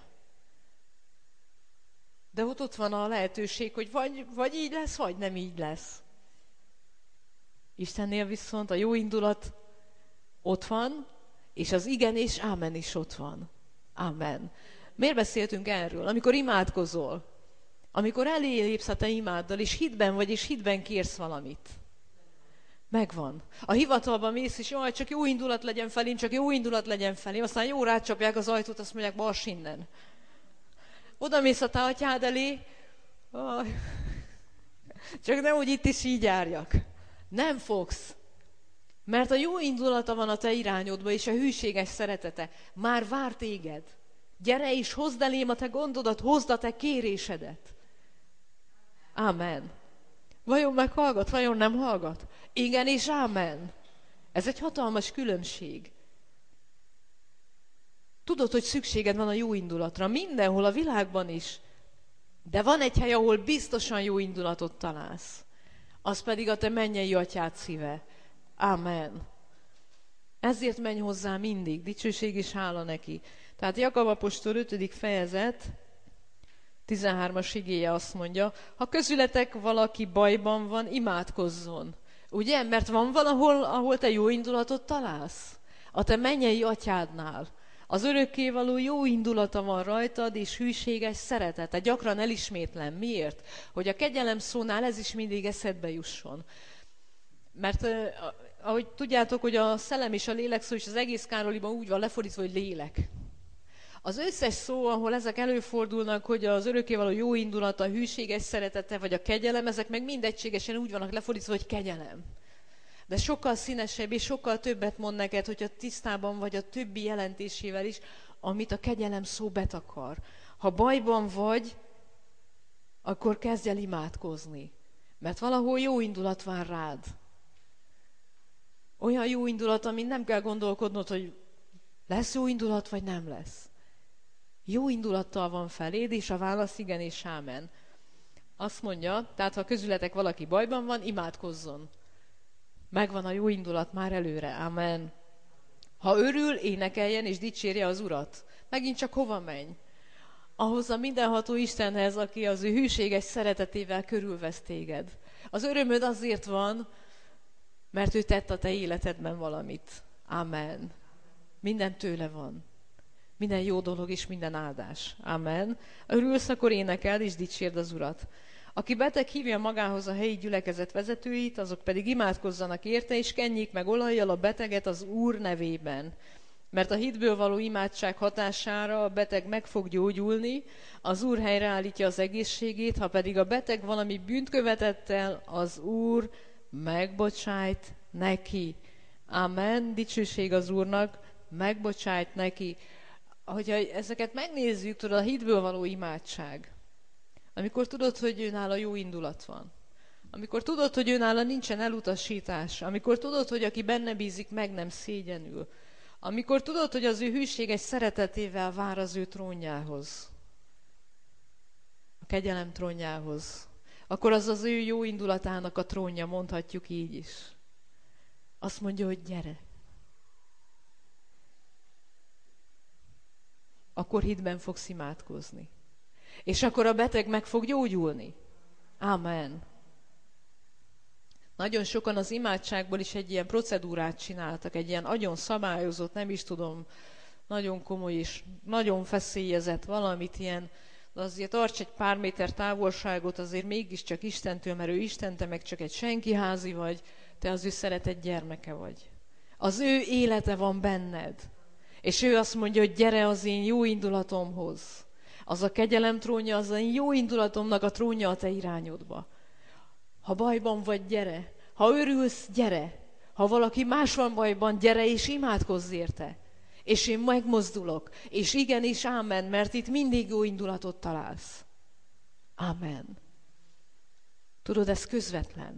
De ott van a lehetőség, hogy vagy így lesz, vagy nem így lesz. Istennél viszont a jó indulat ott van, és az igen és ámen is ott van. Amen. Miért beszéltünk erről? Amikor imádkozol, amikor elé lépsz a te imáddal, és hitben vagy, és hitben kérsz valamit. Megvan. A hivatalban mész, és jaj, csak jó indulat legyen felém, csak jó indulat legyen felém. Aztán jó rácsapják az ajtót, azt mondják, bars innen. Oda mész a te atyád elé, csak nehogy itt is így járjak. Nem fogsz. Mert a jó indulata van a te irányodba, és a hűséges szeretete már vár téged. Gyere és hozd elém a te gondodat, hozd a te kérésedet. Amen. Vajon meghallgat, vajon nem hallgat? Igen és ámen. Ez egy hatalmas különbség. Tudod, hogy szükséged van a jó indulatra, mindenhol a világban is. De van egy hely, ahol biztosan jó indulatot találsz. Az pedig a te mennyei atyád szíve. Amen. Ezért menj hozzá mindig, dicsőség és hála neki. Tehát Jakab apostol 5. fejezet, 13-as igéje azt mondja, ha közületek valaki bajban van, imádkozzon. Ugye? Mert van valahol, ahol te jó indulatot találsz. A te mennyei atyádnál. Az örökkévaló jó indulata van rajtad, és hűséges szeretete. Gyakran elismétlem. Miért? Hogy a kegyelem szónál ez is mindig eszedbe jusson. Mert ahogy tudjátok, hogy a szellem és a lélek szó is az egész Károliban úgy van lefordítva, hogy lélek. Az összes szó, ahol ezek előfordulnak, hogy az örökkévaló jó indulata, a hűséges szeretete, vagy a kegyelem, ezek meg mindegységesen úgy vannak lefordítva, hogy kegyelem. De sokkal színesebb és sokkal többet mond neked, hogyha tisztában vagy a többi jelentésével is, amit a kegyelem szó betakar. Ha bajban vagy, akkor kezdj el imádkozni. Mert valahol jó indulat vár rád. Olyan jó indulat, amin nem kell gondolkodnod, hogy lesz jó indulat, vagy nem lesz. Jó indulattal van feléd, és a válasz igen és ámen. Azt mondja, tehát ha közületek valaki bajban van, imádkozzon. Megvan a jó indulat már előre. Amen. Ha örül, énekeljen és dicsérje az Urat. Megint csak hova menj? Ahhoz a mindenható Istenhez, aki az ő hűséges szeretetével körülvesz téged. Az örömöd azért van, mert ő tett a te életedben valamit. Amen. Minden tőle van. Minden jó dolog és minden áldás. Amen. Örülsz, akkor énekel és dicsérd az Urat. Aki beteg, hívja magához a helyi gyülekezet vezetőit, azok pedig imádkozzanak érte, és kenjék meg olajjal a beteget az Úr nevében. Mert a hitből való imádság hatására a beteg meg fog gyógyulni, az Úr helyreállítja az egészségét, ha pedig a beteg valami bűnt követett el, az Úr megbocsájt neki. Amen. Dicsőség az Úrnak, megbocsájt neki. Hogyha ezeket megnézzük, tudod, a hitből való imádság. Amikor tudod, hogy őnála jó indulat van. Amikor tudod, hogy őnála nincsen elutasítás. Amikor tudod, hogy aki benne bízik, meg nem szégyenül. Amikor tudod, hogy az ő hűséges szeretetével vár az ő trónjához. A kegyelem trónjához. Akkor az az ő jó indulatának a trónja, mondhatjuk így is. Azt mondja, hogy gyere. Akkor hitben fogsz imádkozni. És akkor a beteg meg fog gyógyulni. Amen. Nagyon sokan az imádságból is egy ilyen procedúrát csináltak, egy ilyen nagyon szabályozott, nem is tudom, nagyon komoly és nagyon feszélyezett valamit ilyen, de azért tarts egy pár méter távolságot, azért mégiscsak Istentől, mert ő Isten, te meg csak egy senkiházi vagy, te az ő szeretett gyermeke vagy. Az ő élete van benned. És ő azt mondja, hogy gyere az én jó indulatomhoz. Az a kegyelem trónja, az a jó indulatomnak a trónja a te irányodba. Ha bajban vagy, gyere. Ha örülsz, gyere. Ha valaki más van bajban, gyere és imádkozz érte. És én megmozdulok. És igen és ámen, mert itt mindig jó indulatot találsz. Ámen. Tudod, ez közvetlen.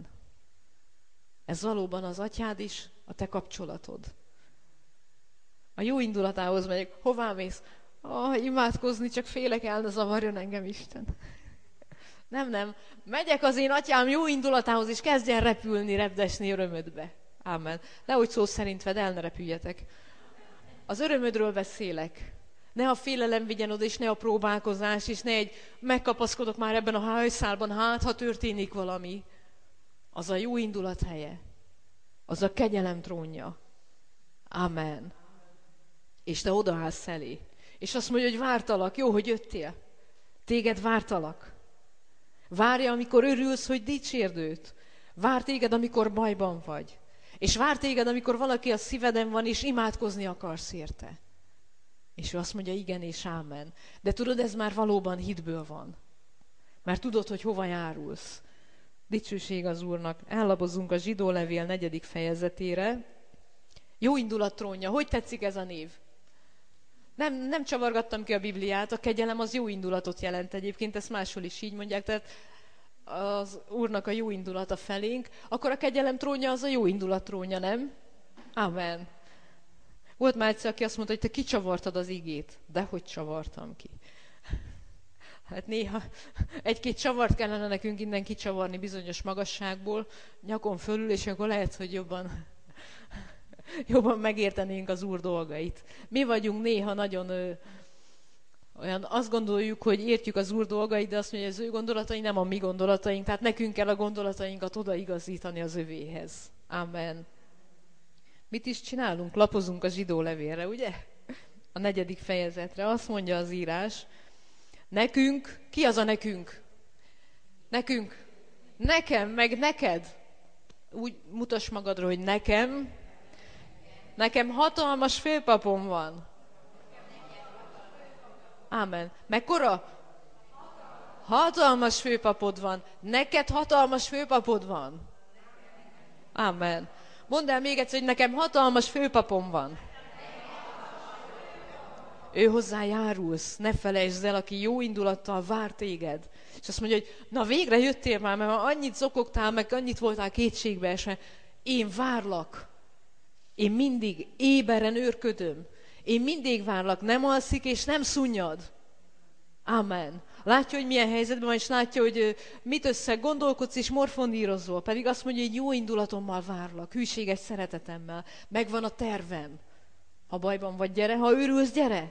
Ez valóban az atyád is, a te kapcsolatod. A jó indulatához megyek. Hová mész? Imádkozni, csak félek el, ne zavarjon engem Isten. Nem. Megyek az én atyám jó indulatához, és kezdjen repülni, repdesni örömödbe. Ámen. Nehogy szó szerint vedd, el ne repüljetek. Az örömödről beszélek. Ne a félelem vigyen oda, és ne a próbálkozás, és ne egy megkapaszkodok már ebben a hajszálban, hát ha történik valami. Az a jó indulat helye. Az a kegyelem trónja. Amen. És te odaállsz elé. És azt mondja, hogy vártalak. Jó, hogy jöttél. Téged vártalak. Várja, amikor örülsz, hogy dicsérd őt. Vár téged, amikor bajban vagy. És vár téged, amikor valaki a szíveden van, és imádkozni akarsz érte. És ő azt mondja, igen és ámen. De tudod, ez már valóban hitből van. Mert tudod, hogy hova járulsz. Dicsőség az Úrnak. Ellapozunk a Zsidó levél 4. fejezetére. Jó indulat trónja. Hogy tetszik ez a név? Nem csavargattam ki a Bibliát, a kegyelem az jó indulatot jelent egyébként, ezt máshol is így mondják. Tehát az Úrnak a jó indulata felénk, akkor a kegyelem trónja az a jó indulat trónja, nem? Amen. Volt már egyszer, aki azt mondta, hogy te kicsavartad az igét. Dehogy csavartam ki. Hát néha egy-két csavart kellene nekünk innen kicsavarni bizonyos magasságból, nyakon fölül, és akkor lehet, hogy jobban megértenénk az Úr dolgait. Mi vagyunk néha nagyon olyan, azt gondoljuk, hogy értjük az Úr dolgait, de azt mondja, hogy az ő gondolatai nem a mi gondolataink, tehát nekünk kell a gondolatainkat odaigazítani az övéhez. Amen. Mit is csinálunk? Lapozunk a zsidó levélre, ugye? A 4. fejezetre. Azt mondja az írás, nekünk, ki az a nekünk? Nekünk. Nekem, meg neked. Úgy mutass magadra, hogy nekem hatalmas főpapom van. Ámen. Mekkora? Hatalmas főpapod van. Neked hatalmas főpapod van. Ámen. Mondd el még egyszer, hogy nekem hatalmas főpapom van. Ő hozzá járulsz, ne felejtsd el, aki jó indulattal vár téged. És azt mondja, hogy na végre jöttél már, mert annyit zokogtál, meg annyit voltál kétségbe esve. Én várlak. Én mindig éberen őrködöm. Én mindig várlak, nem alszik és nem szunnyad. Amen. Látja, hogy milyen helyzetben van, és látja, hogy mit gondolkodsz és morfondírozol. Pedig azt mondja, hogy jó indulatommal várlak, hűséges szeretetemmel. Megvan a tervem. Ha bajban vagy, gyere, ha őrülsz, gyere.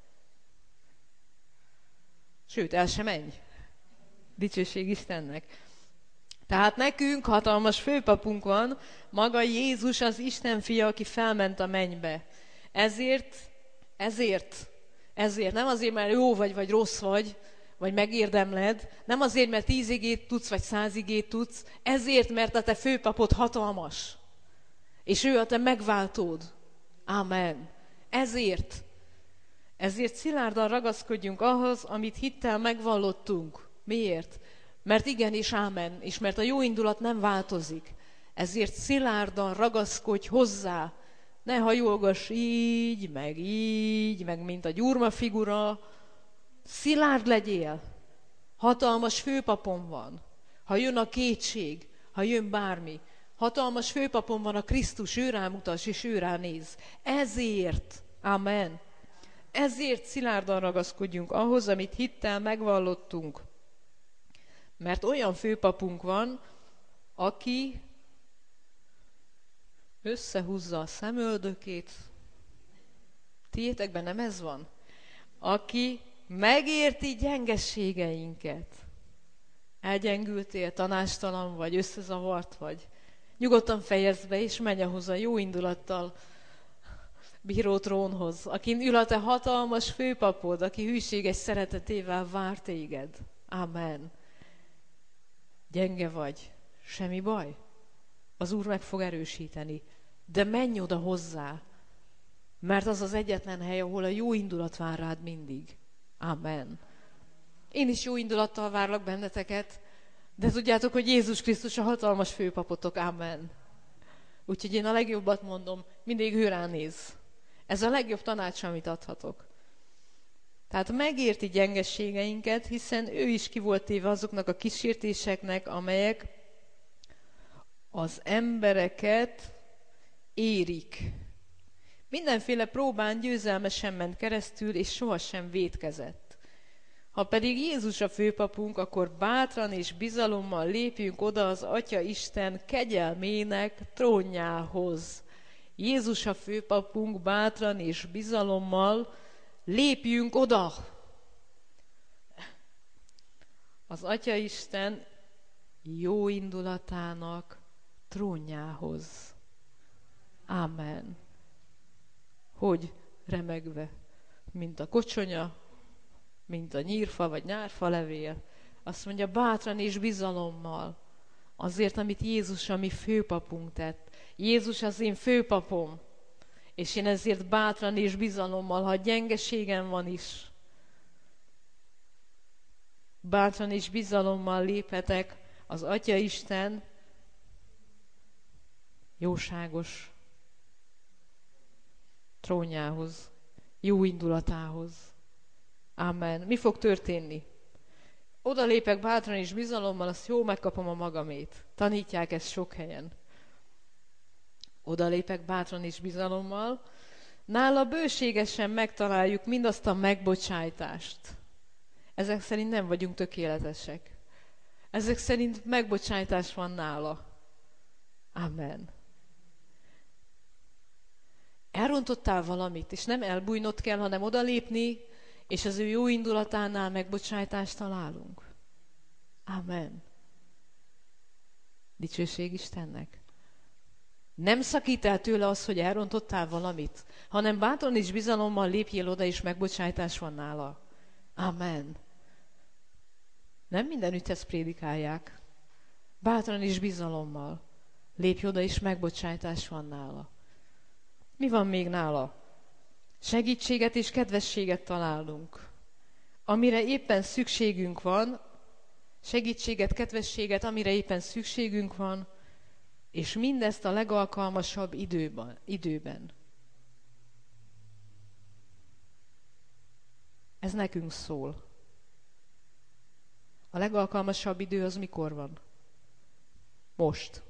Sőt, el sem menj. Dicsőség Istennek. Tehát nekünk hatalmas főpapunk van, maga Jézus az Isten fia, aki felment a mennybe. Ezért, nem azért, mert jó vagy rossz vagy megérdemled, nem azért, mert 10 igét tudsz, vagy 100 igét tudsz, ezért, mert a te főpapod hatalmas. És ő a te megváltód. Amen. Ezért szilárdan ragaszkodjunk ahhoz, amit hittel megvallottunk. Miért? Mert igen és ámen, és mert a jó indulat nem változik. Ezért szilárdan ragaszkodj hozzá. Ne hajolgass így, meg mint a gyurma figura. Szilárd legyél. Hatalmas főpapom van. Ha jön a kétség, ha jön bármi, hatalmas főpapom van a Krisztus, ő rámutas és ő ránéz. Ezért, amen. Ezért szilárdan ragaszkodjunk ahhoz, amit hittel megvallottunk. Mert olyan főpapunk van, aki összehúzza a szemöldökét. Tiétekben nem ez van? Aki megérti gyengességeinket. Elgyengültél, tanástalan vagy, összezavart vagy. Nyugodtan fejezd be, és menj ahhoz a jó indulattal bíró trónhoz, akin ül a te hatalmas főpapod, aki hűséges szeretetével vár téged. Amen. Gyenge vagy, semmi baj. Az Úr meg fog erősíteni. De menj oda hozzá, mert az az egyetlen hely, ahol a jó indulat vár rád mindig. Amen. Én is jó indulattal várlak benneteket, de tudjátok, hogy Jézus Krisztus a hatalmas főpapotok. Amen. Úgyhogy én a legjobbat mondom, mindig ő ránéz. Ez a legjobb tanács, amit adhatok. Tehát megérti gyengességeinket, hiszen ő is ki volt téve azoknak a kísértéseknek, amelyek az embereket érik. Mindenféle próbán győzelmesen ment keresztül, és sohasem vétkezett. Ha pedig Jézus a főpapunk, akkor bátran és bizalommal lépjünk oda az Atya Isten kegyelmének trónjához. Jézus a főpapunk, bátran és bizalommal lépjünk oda. Az Atya Isten jó indulatának trónjához. Amen. Hogy remegve, mint a kocsonya, mint a nyírfa vagy nyárfa levél. Azt mondja, bátran és bizalommal. Azért, amit Jézus a mi főpapunk tett. Jézus az én főpapom. És én ezért bátran és bizalommal, ha gyengeségem van is, bátran és bizalommal léphetek az Atya Isten jóságos trónjához, jó indulatához. Amen. Mi fog történni? Oda lépek bátran és bizalommal, azt jó, megkapom a magamét. Tanítják ezt sok helyen. Oda lépek bátran és bizalommal, nála bőségesen megtaláljuk mindazt a megbocsájtást. Ezek szerint nem vagyunk tökéletesek. Ezek szerint megbocsájtás van nála. Amen. Elrontottál valamit, és nem elbújnod kell, hanem odalépni, és az ő jó indulatánál megbocsájtást találunk. Amen. Dicsőség Istennek. Nem szakít el tőle az, hogy elrontottál valamit, hanem bátran és bizalommal lépjél oda, és megbocsájtás van nála. Amen. Nem mindenütt ezt prédikálják. Bátran és bizalommal lépj oda, és megbocsájtás van nála. Mi van még nála? Segítséget és kedvességet találunk. Amire éppen szükségünk van, segítséget, kedvességet, amire éppen szükségünk van, és mindezt a legalkalmasabb időben. Ez nekünk szól. A legalkalmasabb idő az mikor van? Most.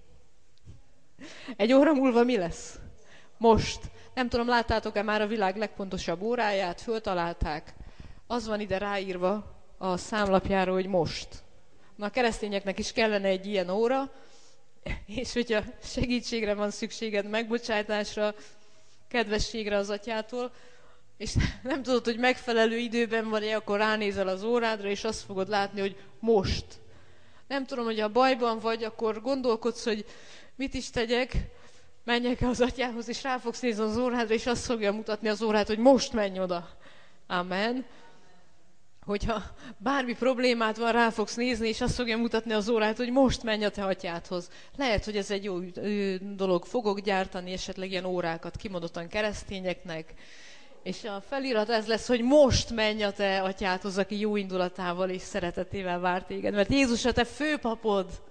1 óra múlva mi lesz? Most. Nem tudom, láttátok-e már a világ legpontosabb óráját? Föltalálták. Az van ide ráírva a számlapjára, hogy most. Na, a keresztényeknek is kellene egy ilyen óra, és hogyha segítségre van szükséged, megbocsátásra, kedvességre az atyától, és nem tudod, hogy megfelelő időben vagy-e, akkor ránézel az órádra, és azt fogod látni, hogy most. Nem tudom, hogy ha bajban vagy, akkor gondolkodsz, hogy mit is tegyek, menjek az atyához, és rá fogsz nézni az órádra, és azt fogja mutatni az órát, hogy most menj oda. Amen. Hogyha bármi problémát van, rá fogsz nézni, és azt fogja mutatni az órát, hogy most menj a te atyádhoz. Lehet, hogy ez egy jó dolog. Fogok gyártani esetleg ilyen órákat kimondottan keresztényeknek, és a felirat ez lesz, hogy most menj a te atyádhoz, aki jó indulatával és szeretetével vár téged. Mert Jézus a te főpapod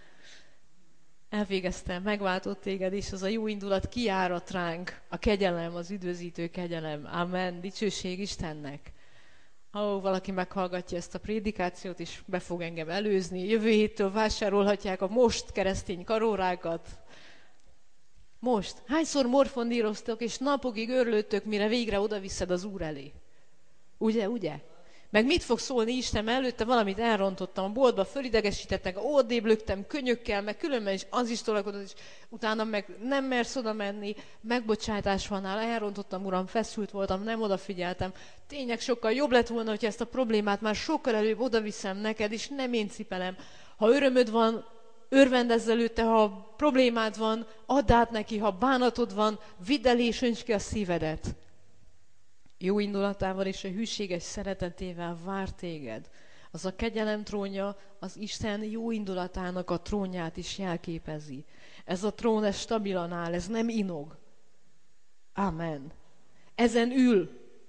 elvégezte, megváltott téged, és az a jó indulat kiárat ránk, a kegyelem, az üdvözítő kegyelem. Amen. Dicsőség Istennek. Ha valaki meghallgatja ezt a prédikációt, és be fog engem előzni, jövő héttől vásárolhatják a most keresztény karórákat. Most. Hányszor morfondíroztok, és napokig örlődtök, mire végre odaviszed az Úr elé? Ugye? Meg mit fog szólni Isten előtte? Valamit elrontottam, a boltba fölidegesítettek, odébb löktem könyökkel, meg különben is az is tolakodott, és utána meg nem mersz oda menni, megbocsátás van nála, elrontottam, Uram, feszült voltam, nem odafigyeltem. Tényleg sokkal jobb lett volna, hogyha ezt a problémát már sokkal előbb odaviszem neked, és nem én cipelem. Ha örömöd van, örvendezz előtte, ha problémád van, add át neki, ha bánatod van, vidd el és önts ki a szívedet. Jó indulatával és a hűséges szeretetével vár téged. Az a kegyelem trónja az Isten jó indulatának a trónját is jelképezi. Ez a trón, ez stabilan áll, ez nem inog. Amen. Ezen ül.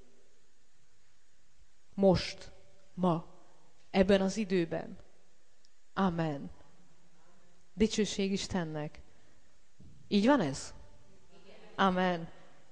Most, ma, ebben az időben. Amen. Dicsőség Istennek. Így van ez? Amen.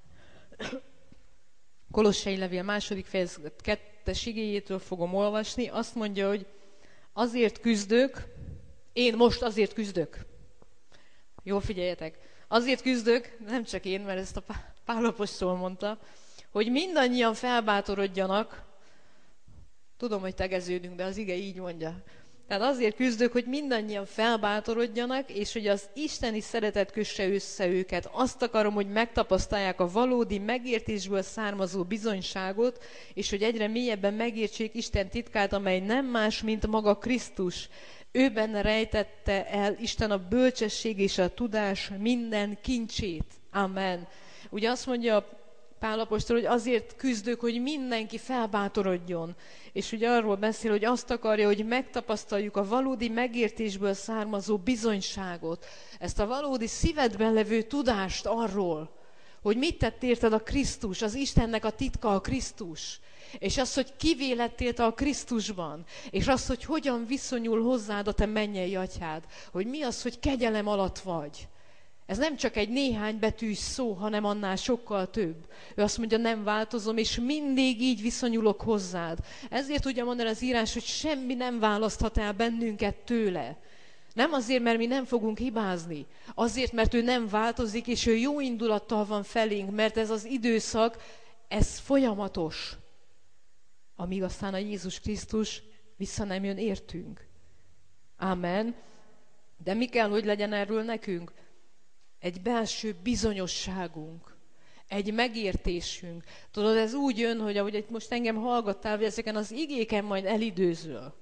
Kolossai levél 2. fejezet 2. igéjétől fogom olvasni. Azt mondja, hogy azért küzdök, én most azért küzdök. Jól figyeljetek. Azért küzdök, nem csak én, mert ezt a Pál apostol mondta, hogy mindannyian felbátorodjanak. Tudom, hogy tegeződünk, de az ige így mondja. Tehát azért küzdök, hogy mindannyian felbátorodjanak, és hogy az isteni szeretet kösse össze őket. Azt akarom, hogy megtapasztalják a valódi megértésből származó bizonyságot, és hogy egyre mélyebben megértsék Isten titkát, amely nem más, mint maga Krisztus. Ő benne rejtette el Isten a bölcsesség és a tudás minden kincsét. Amen. Ugye azt mondja Pál apostol, hogy azért küzdök, hogy mindenki felbátorodjon. És ugye arról beszél, hogy azt akarja, hogy megtapasztaljuk a valódi megértésből származó bizonyságot. Ezt a valódi szívedben levő tudást arról, hogy mit tett érted a Krisztus, az Istennek a titka a Krisztus. És az, hogy kivé lettél te a Krisztusban. És az, hogy hogyan viszonyul hozzád a te mennyei atyád. Hogy mi az, hogy kegyelem alatt vagy. Ez nem csak egy néhány betűs szó, hanem annál sokkal több. Ő azt mondja, nem változom, és mindig így viszonyulok hozzád. Ezért tudja mondani az írás, hogy semmi nem választhat el bennünket tőle. Nem azért, mert mi nem fogunk hibázni. Azért, mert ő nem változik, és ő jó indulattal van felénk, mert ez az időszak, ez folyamatos. Amíg aztán a Jézus Krisztus vissza nem jön értünk. Ámen. De mi kell, hogy legyen erről nekünk? Egy belső bizonyosságunk, egy megértésünk. Tudod, ez úgy jön, hogy ahogy most engem hallgattál, hogy ezeken az igéken majd elidőzöl.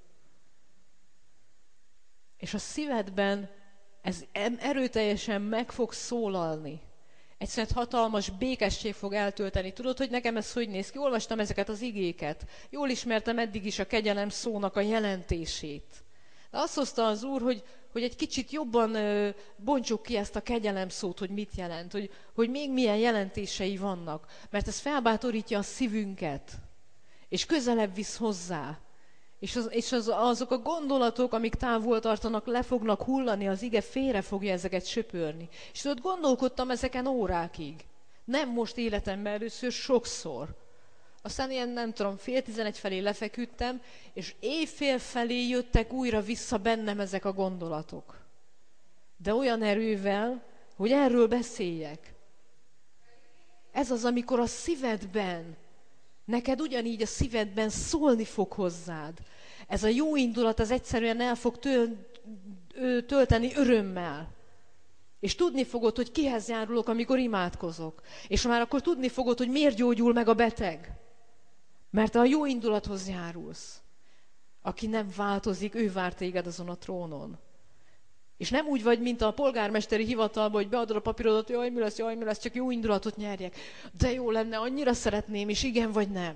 És a szívedben ez erőteljesen meg fog szólalni. Egyszerűen hatalmas békesség fog eltölteni. Tudod, hogy nekem ez hogy néz ki? Olvastam ezeket az igéket. Jól ismertem eddig is a kegyelem szónak a jelentését. De azt hozta az Úr, hogy egy kicsit jobban bontsuk ki ezt a kegyelem szót, hogy mit jelent, hogy még milyen jelentései vannak. Mert ez felbátorítja a szívünket, és közelebb visz hozzá. És azok a gondolatok, amik távol tartanak, le fognak hullani, az ige félre fogja ezeket söpörni. És tudod, gondolkodtam ezeken órákig. Nem most életemben, először sokszor. Aztán ilyen, nem tudom, 10:30 felé lefeküdtem, és éjfél felé jöttek újra vissza bennem ezek a gondolatok. De olyan erővel, hogy erről beszéljek. Ez az, amikor a szívedben, neked ugyanígy a szívedben szólni fog hozzád. Ez a jó indulat, az egyszerűen el fog tölteni örömmel. És tudni fogod, hogy kihez járulok, amikor imádkozok. És már akkor tudni fogod, hogy miért gyógyul meg a beteg. Mert a jó indulathoz járulsz. Aki nem változik, ő vár téged azon a trónon. És nem úgy vagy, mint a polgármesteri hivatalban, hogy beadod a papírodat, jaj, mi lesz, csak jó indulatot nyerjek. De jó lenne, annyira szeretném, és igen vagy nem.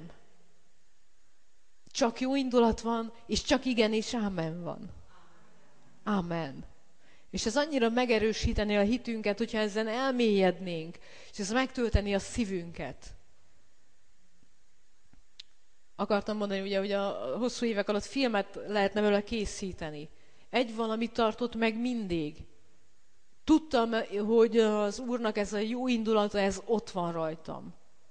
Csak jó indulat van, és csak igen és ámen van. Ámen. És ez annyira megerősíteni a hitünket, hogyha ezen elmélyednénk, és ez megtölteni a szívünket. Akartam mondani, ugye, hogy a hosszú évek alatt filmet lehetne vele készíteni. Egy valamit tartott meg mindig. Tudtam, hogy az Úrnak ez a jó indulata, ez ott van rajtam.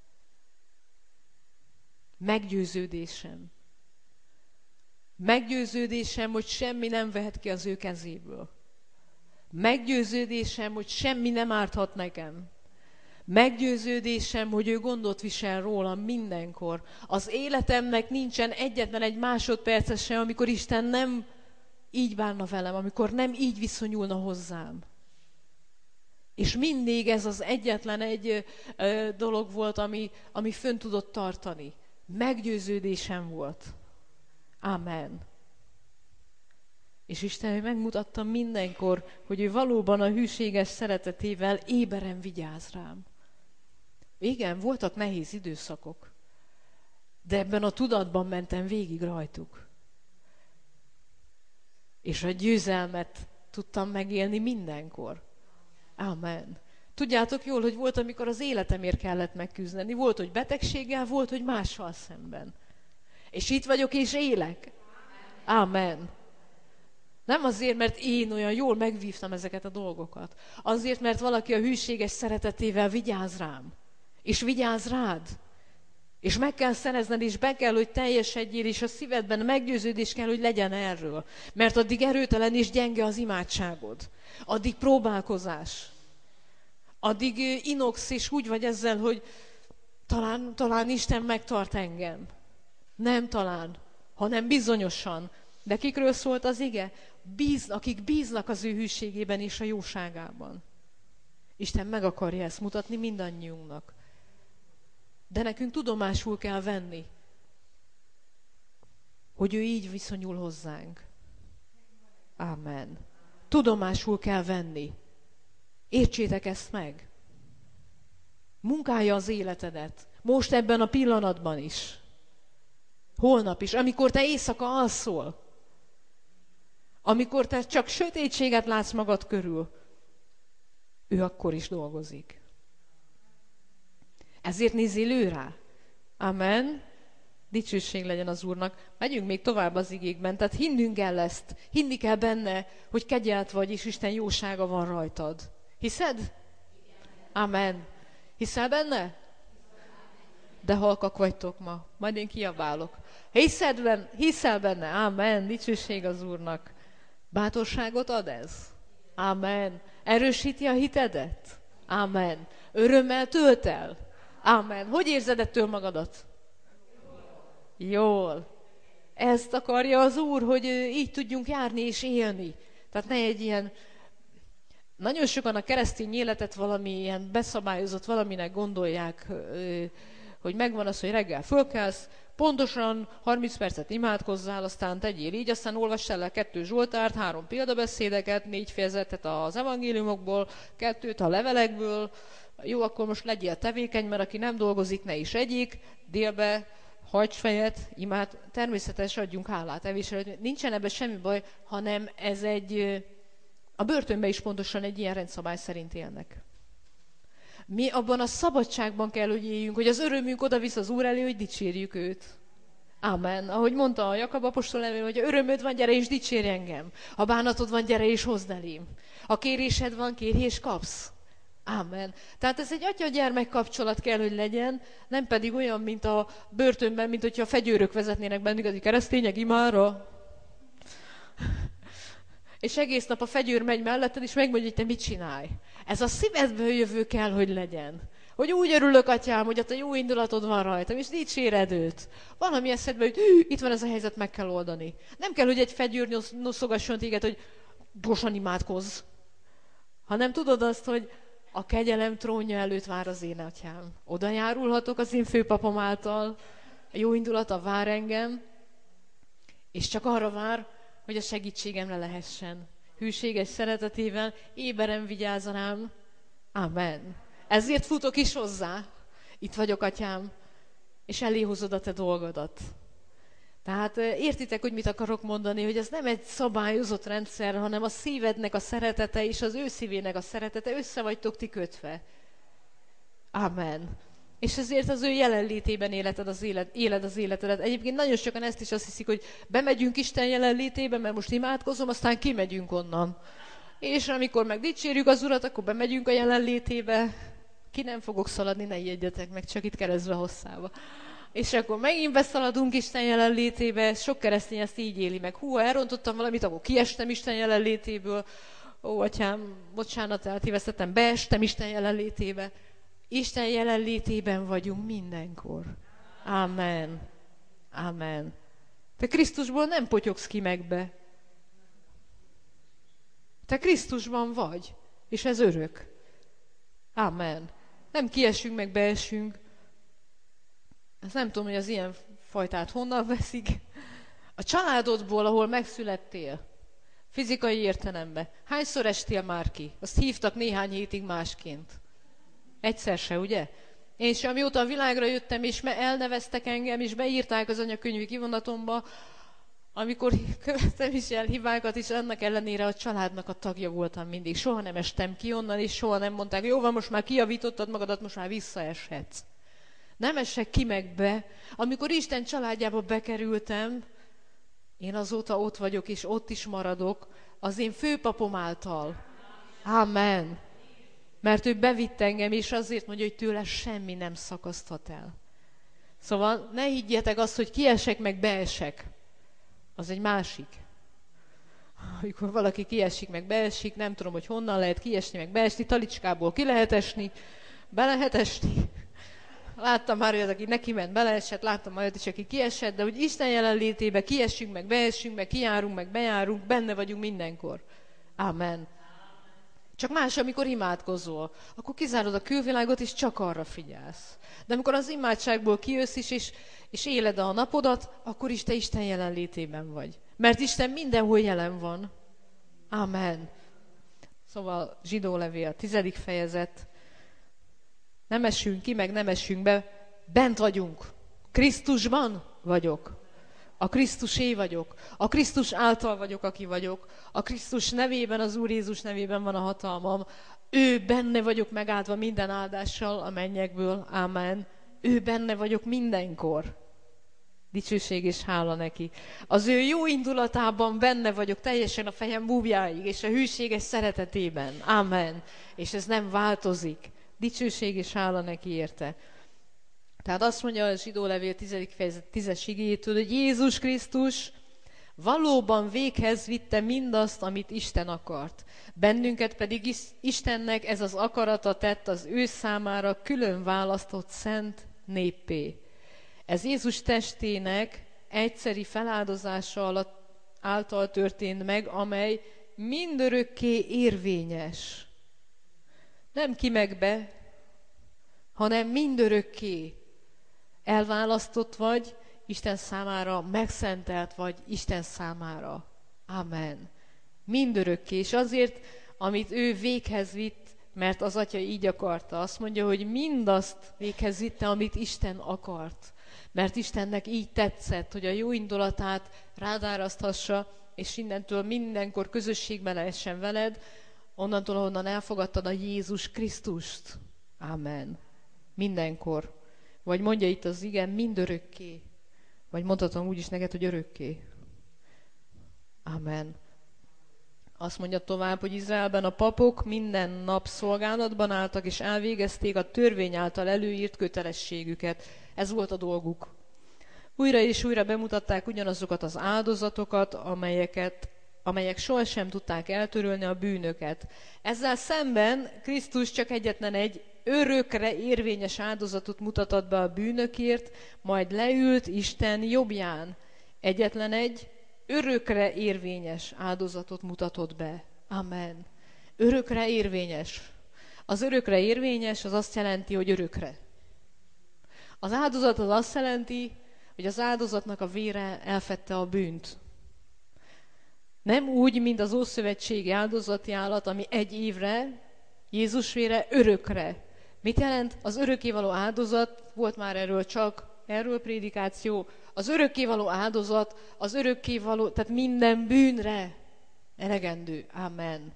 Meggyőződésem. Meggyőződésem, hogy semmi nem vehet ki az ő kezéből. Meggyőződésem, hogy semmi nem árthat nekem. Meggyőződésem, hogy ő gondot visel rólam mindenkor. Az életemnek nincsen egyetlen egy másodperce sem, amikor Isten nem így bánna velem, amikor nem így viszonyulna hozzám. És mindig ez az egyetlen egy dolog volt, ami fönn tudott tartani. Meggyőződésem volt. Amen. És Isten megmutatta mindenkor, hogy ő valóban a hűséges szeretetével éberen vigyáz rám. Igen, voltak nehéz időszakok, de ebben a tudatban mentem végig rajtuk. És a győzelmet tudtam megélni mindenkor. Amen. Tudjátok jól, hogy volt, amikor az életemért kellett megküzdeni. Volt, hogy betegséggel, volt, hogy mással szemben. És itt vagyok, és élek. Amen. Nem azért, mert én olyan jól megvívtam ezeket a dolgokat. Azért, mert valaki a hűséges szeretetével vigyáz rám. És vigyáz rád. És meg kell szerezned, és be kell, hogy teljesedjél, és a szívedben meggyőződés kell, hogy legyen erről. Mert addig erőtelen és gyenge az imádságod. Addig próbálkozás. Addig inoksz, és úgy vagy ezzel, hogy talán Isten megtart engem. Nem talán, hanem bizonyosan. De kikről szólt az ige? Akik bíznak az ő hűségében és a jóságában. Isten meg akarja ezt mutatni mindannyiunknak. De nekünk tudomásul kell venni, hogy ő így viszonyul hozzánk. Amen. Tudomásul kell venni. Értsétek ezt meg. Munkálja az életedet. Most ebben a pillanatban is. Holnap is. Amikor te éjszaka alszol. Amikor te csak sötétséget látsz magad körül. Ő akkor is dolgozik. Ezért nézzél ő rá. Amen. Dicsőség legyen az Úrnak. Megyünk még tovább az igékben. Tehát hinnünk kell ezt. Hinni kell benne, hogy kegyelt vagy, és Isten jósága van rajtad. Hiszed? Amen. Hiszel benne? De halkak vagytok ma. Majd én kiabálok. Hiszel benne? Amen. Dicsőség az Úrnak. Bátorságot ad ez? Amen. Erősíti a hitedet? Amen. Örömmel tölt el? Amen. Hogy érzed ettől magadat? Jól. Ezt akarja az Úr, hogy így tudjunk járni és élni. Tehát ne egy ilyen... Nagyon sokan a keresztény életet valami ilyen beszabályozott valaminek gondolják, hogy megvan az, hogy reggel fölkelsz, pontosan 30 percet imádkozzál, aztán tegyél így, aztán olvass el 2 Zsoltárt, 3 példabeszédeket, 4 fejezetet az evangéliumokból, 2 a levelekből. Jó, akkor most legyél tevékeny, mert aki nem dolgozik, ne is egyik, délbe hajts fejet, imád, természetesen adjunk hálát evésre. Nincsen ebben semmi baj, hanem ez a börtönben is pontosan egy ilyen rendszabály szerint élnek. Mi abban a szabadságban kell, hogy éljünk, hogy az örömünk oda-visz az Úr elé, hogy dicsérjük őt. Amen. Ahogy mondta a Jakab apostol levél, hogy ha örömöd van, gyere és dicsérj engem. Ha bánatod van, gyere és hozd elém. Ha kérésed van, kérj és kapsz. Amen. Tehát ez egy atya-gyermek kapcsolat kell, hogy legyen, nem pedig olyan, mint a börtönben, mint hogyha a fegyőrök vezetnének bennük, az keresztények imára. És egész nap a fegyőr megy melletted, és megmondja, hogy te mit csinálj. Ez a szívedből jövő kell, hogy legyen. Hogy úgy örülök, atyám, hogy ott a jó indulatod van rajtam, és dicséred őt. Valami eszedbe, hogy itt van ez a helyzet, meg kell oldani. Nem kell, hogy egy fegyőr noszogasson téged, hogy gyorsan imádkozz. Hanem tudod azt, hogy a kegyelem trónja előtt vár az én atyám. Oda járulhatok az én főpapom által, a jó indulata vár engem, és csak arra vár, hogy a segítségemre lehessen. Hűséges szeretetével éberen vigyázz rám. Amen. Ezért futok is hozzá. Itt vagyok, atyám, és elé hozod a te dolgodat. Tehát értitek, hogy mit akarok mondani, hogy ez nem egy szabályozott rendszer, hanem a szívednek a szeretete és az ő szívének a szeretete, össze vagytok ti kötve. Amen. És ezért az ő jelenlétében éled az életedet. Egyébként nagyon sokan ezt is azt hiszik, hogy bemegyünk Isten jelenlétébe, mert most imádkozom, aztán kimegyünk onnan. És amikor meg dicsérjük az Urat, akkor bemegyünk a jelenlétébe. Ki nem fogok szaladni, ne ijedjetek meg, csak itt keresztbe hosszába. És akkor megint beszaladunk Isten jelenlétébe, sok keresztény ezt így éli meg. Hú, ha elrontottam valamit, akkor kiestem Isten jelenlétéből. Ó, atyám, bocsánat, eltévesztettem, beestem Isten jelenlétébe. Isten jelenlétében vagyunk mindenkor. Amen. Amen. Te Krisztusból nem potyogsz ki meg be. Te Krisztusban vagy, és ez örök. Amen. Nem kiesünk, meg beesünk. Ezt nem tudom, hogy az ilyen fajtát honnan veszik. A családodból, ahol megszülettél, fizikai értelemben, hányszor estél már ki? Azt hívtak néhány hétig másként. Egyszer se, ugye? Én sem, amióta a világra jöttem, és elneveztek engem, és beírták az anyakönyvi kivonatomba, amikor követtem is el hibákat, és ennek ellenére a családnak a tagja voltam mindig. Soha nem estem ki onnan, és soha nem mondták, jó van, most már kijavítottad magadat, most már visszaeshetsz. Nem essek ki meg be. Amikor Isten családjába bekerültem, én azóta ott vagyok, és ott is maradok, az én főpapom által. Amen. Mert ő bevitt engem, és azért mondja, hogy tőle semmi nem szakaszthat el. Szóval ne higgyetek azt, hogy kiesek, meg beesek. Az egy másik. Amikor valaki kiesik, meg beesik, nem tudom, hogy honnan lehet kiesni, meg beesni, talicskából ki lehet esni, be lehet esni. Láttam már olyat, aki neki ment, beleesett, láttam már olyat is, aki kiesett, de hogy Isten jelenlétébe kiessünk, meg beessünk, meg kijárunk, meg bejárunk, benne vagyunk mindenkor. Amen. Csak más, amikor imádkozol, akkor kizárod a külvilágot, és csak arra figyelsz. De amikor az imádságból kijössz is, és éled a napodat, akkor is te Isten jelenlétében vagy. Mert Isten mindenhol jelen van. Amen. Szóval Zsidó levél, 10. fejezet. Nem esünk ki, meg nem esünk be, bent vagyunk. Krisztusban vagyok. A Krisztusé vagyok. A Krisztus által vagyok, aki vagyok. A Krisztus nevében, az Úr Jézus nevében van a hatalmam. Ő benne vagyok megáldva minden áldással a mennyekből. Ámen. Ő benne vagyok mindenkor. Dicsőség és hála neki. Az ő jó indulatában benne vagyok teljesen a fejem búbjáig, és a hűséges szeretetében. Amen. És ez nem változik. Dicsőség és hála neki érte. Tehát azt mondja a Zsidó levél 10. fejezet 10-es igéjétől, hogy Jézus Krisztus valóban véghez vitte mindazt, amit Isten akart. Bennünket pedig Istennek ez az akarata tett az ő számára külön választott szent néppé. Ez Jézus testének egyszeri feláldozása által történt meg, amely mindörökké érvényes. Nem kimegbe, hanem mindörökké elválasztott vagy, Isten számára megszentelt vagy, Isten számára. Amen. Mindörökké. És azért, amit ő véghez vitt, mert az Atya így akarta. Azt mondja, hogy mindazt véghez vitte, amit Isten akart. Mert Istennek így tetszett, hogy a jó indulatát rád áraszthassa, és innentől mindenkor közösségben lehessen veled, onnantól, ahonnan elfogadtad a Jézus Krisztust. Amen. Mindenkor. Vagy mondja itt az ige, mindörökké. Vagy mondhatom úgy is neked, hogy örökké. Amen. Azt mondja tovább, hogy Izraelben a papok minden nap szolgálatban álltak, és elvégezték a törvény által előírt kötelességüket. Ez volt a dolguk. Újra és újra bemutatták ugyanazokat az áldozatokat, amelyek sohasem tudták eltörölni a bűnöket. Ezzel szemben Krisztus csak egyetlen egy örökre érvényes áldozatot mutatott be a bűnökért, majd leült Isten jobbján. Egyetlen egy örökre érvényes áldozatot mutatott be. Amen. Örökre érvényes. Az örökre érvényes az azt jelenti, hogy örökre. Az áldozat az azt jelenti, hogy az áldozatnak a vére elfedte a bűnt. Nem úgy, mint az ószövetségi áldozati állat, ami egy évre, Jézus vére örökre. Mit jelent? Az örökkévaló áldozat, volt már erről prédikáció, az örökkévaló áldozat, az örökkévaló, tehát minden bűnre elegendő. Amen.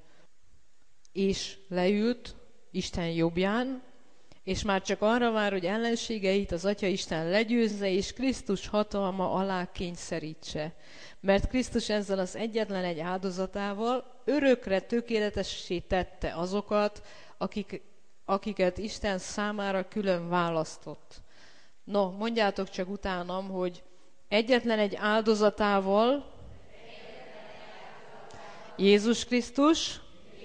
És leült Isten jobbján, és már csak arra vár, hogy ellenségeit az Atya Isten legyőzze, és Krisztus hatalma alá kényszerítse. Mert Krisztus ezzel az egyetlen egy áldozatával örökre tökéletessé tette azokat, akiket Isten számára külön választott. No, mondjátok csak utánam, hogy egyetlen egy áldozatával Jézus Krisztus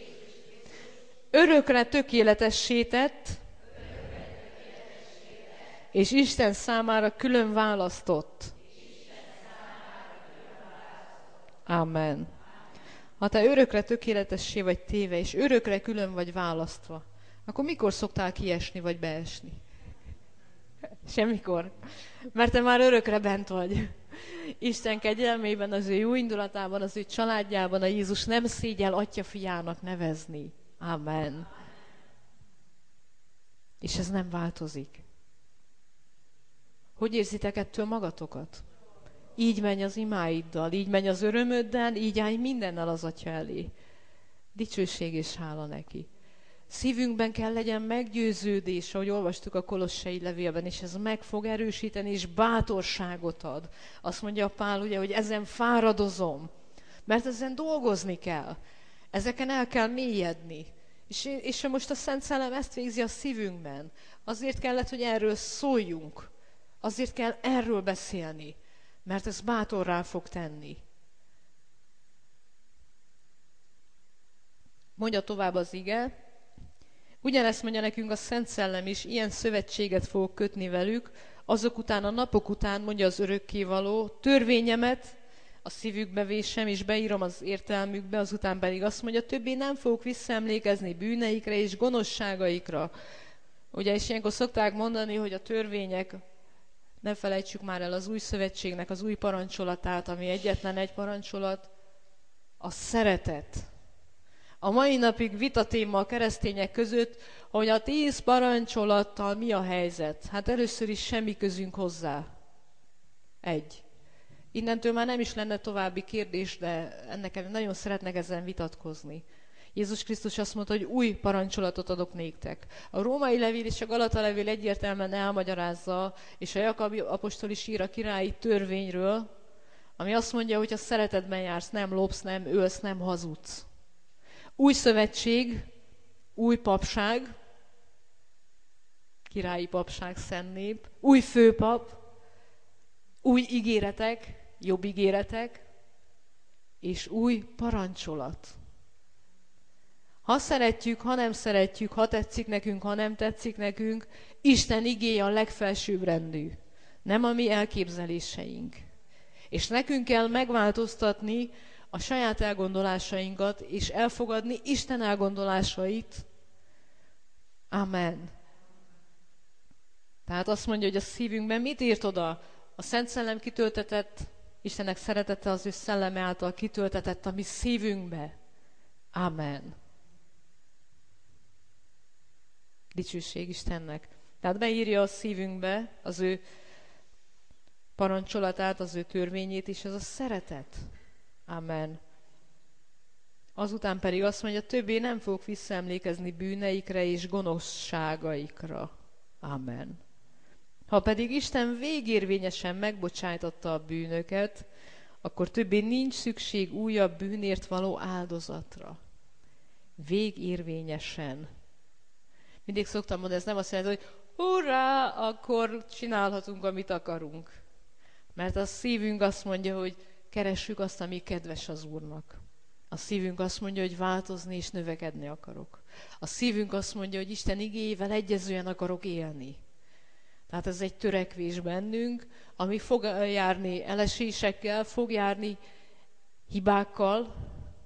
örökre tökéletessé tett, és Isten számára külön választott. Amen. Ha te örökre tökéletessé vagy téve, és örökre külön vagy választva, akkor mikor szoktál kiesni vagy beesni? Semmikor. Mert te már örökre bent vagy. Isten kegyelmében, az ő jó indulatában, az ő családjában a Jézus nem szégyel Atya fiának nevezni. Amen. És ez nem változik. Hogy érzitek ettől magatokat? Így menj az imáiddal, így menj az örömöddel, így állj mindennel az Atya elé. Dicsőség és hála neki. Szívünkben kell legyen meggyőződés, ahogy olvastuk a Kolossai levélben, és ez meg fog erősíteni, és bátorságot ad. Azt mondja Pál, ugye, hogy ezen fáradozom, mert ezen dolgozni kell. Ezeken el kell mélyedni. És most a Szent Szellem ezt végzi a szívünkben. Azért kellett, hogy erről szóljunk. Azért kell erről beszélni, mert ez bátorrá fog tenni. Mondja tovább az ige. Ugyanezt mondja nekünk a Szent Szellem is, ilyen szövetséget fogok kötni velük, azok után, a napok után, mondja az örökkévaló, törvényemet a szívükbe vésem, és beírom az értelmükbe, azután pedig azt mondja, többé nem fogok visszaemlékezni bűneikre és gonoszságaikra. Ugye, és ilyenkor szokták mondani, hogy a törvények, ne felejtsük már el az új szövetségnek az új parancsolatát, ami egyetlen egy parancsolat, a szeretet. A mai napig vitatéma a keresztények között, hogy a 10 parancsolattal mi a helyzet. Hát először is semmi közünk hozzá. Egy. Innentől már nem is lenne további kérdés, de nagyon szeretnek ezen vitatkozni. Jézus Krisztus azt mondta, hogy új parancsolatot adok néktek. A római levél és a Galata levél egyértelműen elmagyarázza, és a Jakab apostol is ír a királyi törvényről, ami azt mondja, hogy ha szeretetben jársz, nem lopsz, nem ölsz, nem hazudsz. Új szövetség, új papság, királyi papság, szent nép, új főpap, új ígéretek, jobb ígéretek, és új parancsolat. Ha szeretjük, ha nem szeretjük, ha tetszik nekünk, ha nem tetszik nekünk, Isten igéje a legfelsőbb rendű, nem a mi elképzeléseink. És nekünk kell megváltoztatni a saját elgondolásainkat, és elfogadni Isten elgondolásait. Amen. Tehát azt mondja, hogy a szívünkben mit írt oda? A Szent Szellem kitöltetett, Istennek szeretete az ő szelleme által kitöltetett a mi szívünkbe. Amen. Dicsőség Istennek. Tehát beírja a szívünkbe az ő parancsolatát, az ő törvényét, és ez a szeretet. Amen. Azután pedig azt mondja, többé nem fogok visszaemlékezni bűneikre és gonoszságaikra. Amen. Ha pedig Isten végérvényesen megbocsájtotta a bűnöket, akkor többé nincs szükség újabb bűnért való áldozatra. Végérvényesen. Mindig szoktam mondani, ez nem azt jelenti, hogy hurrá, akkor csinálhatunk, amit akarunk. Mert a szívünk azt mondja, hogy keressük azt, ami kedves az Úrnak. A szívünk azt mondja, hogy változni és növekedni akarok. A szívünk azt mondja, hogy Isten igéjével egyezően akarok élni. Tehát ez egy törekvés bennünk, ami fog járni elesésekkel, fog járni hibákkal,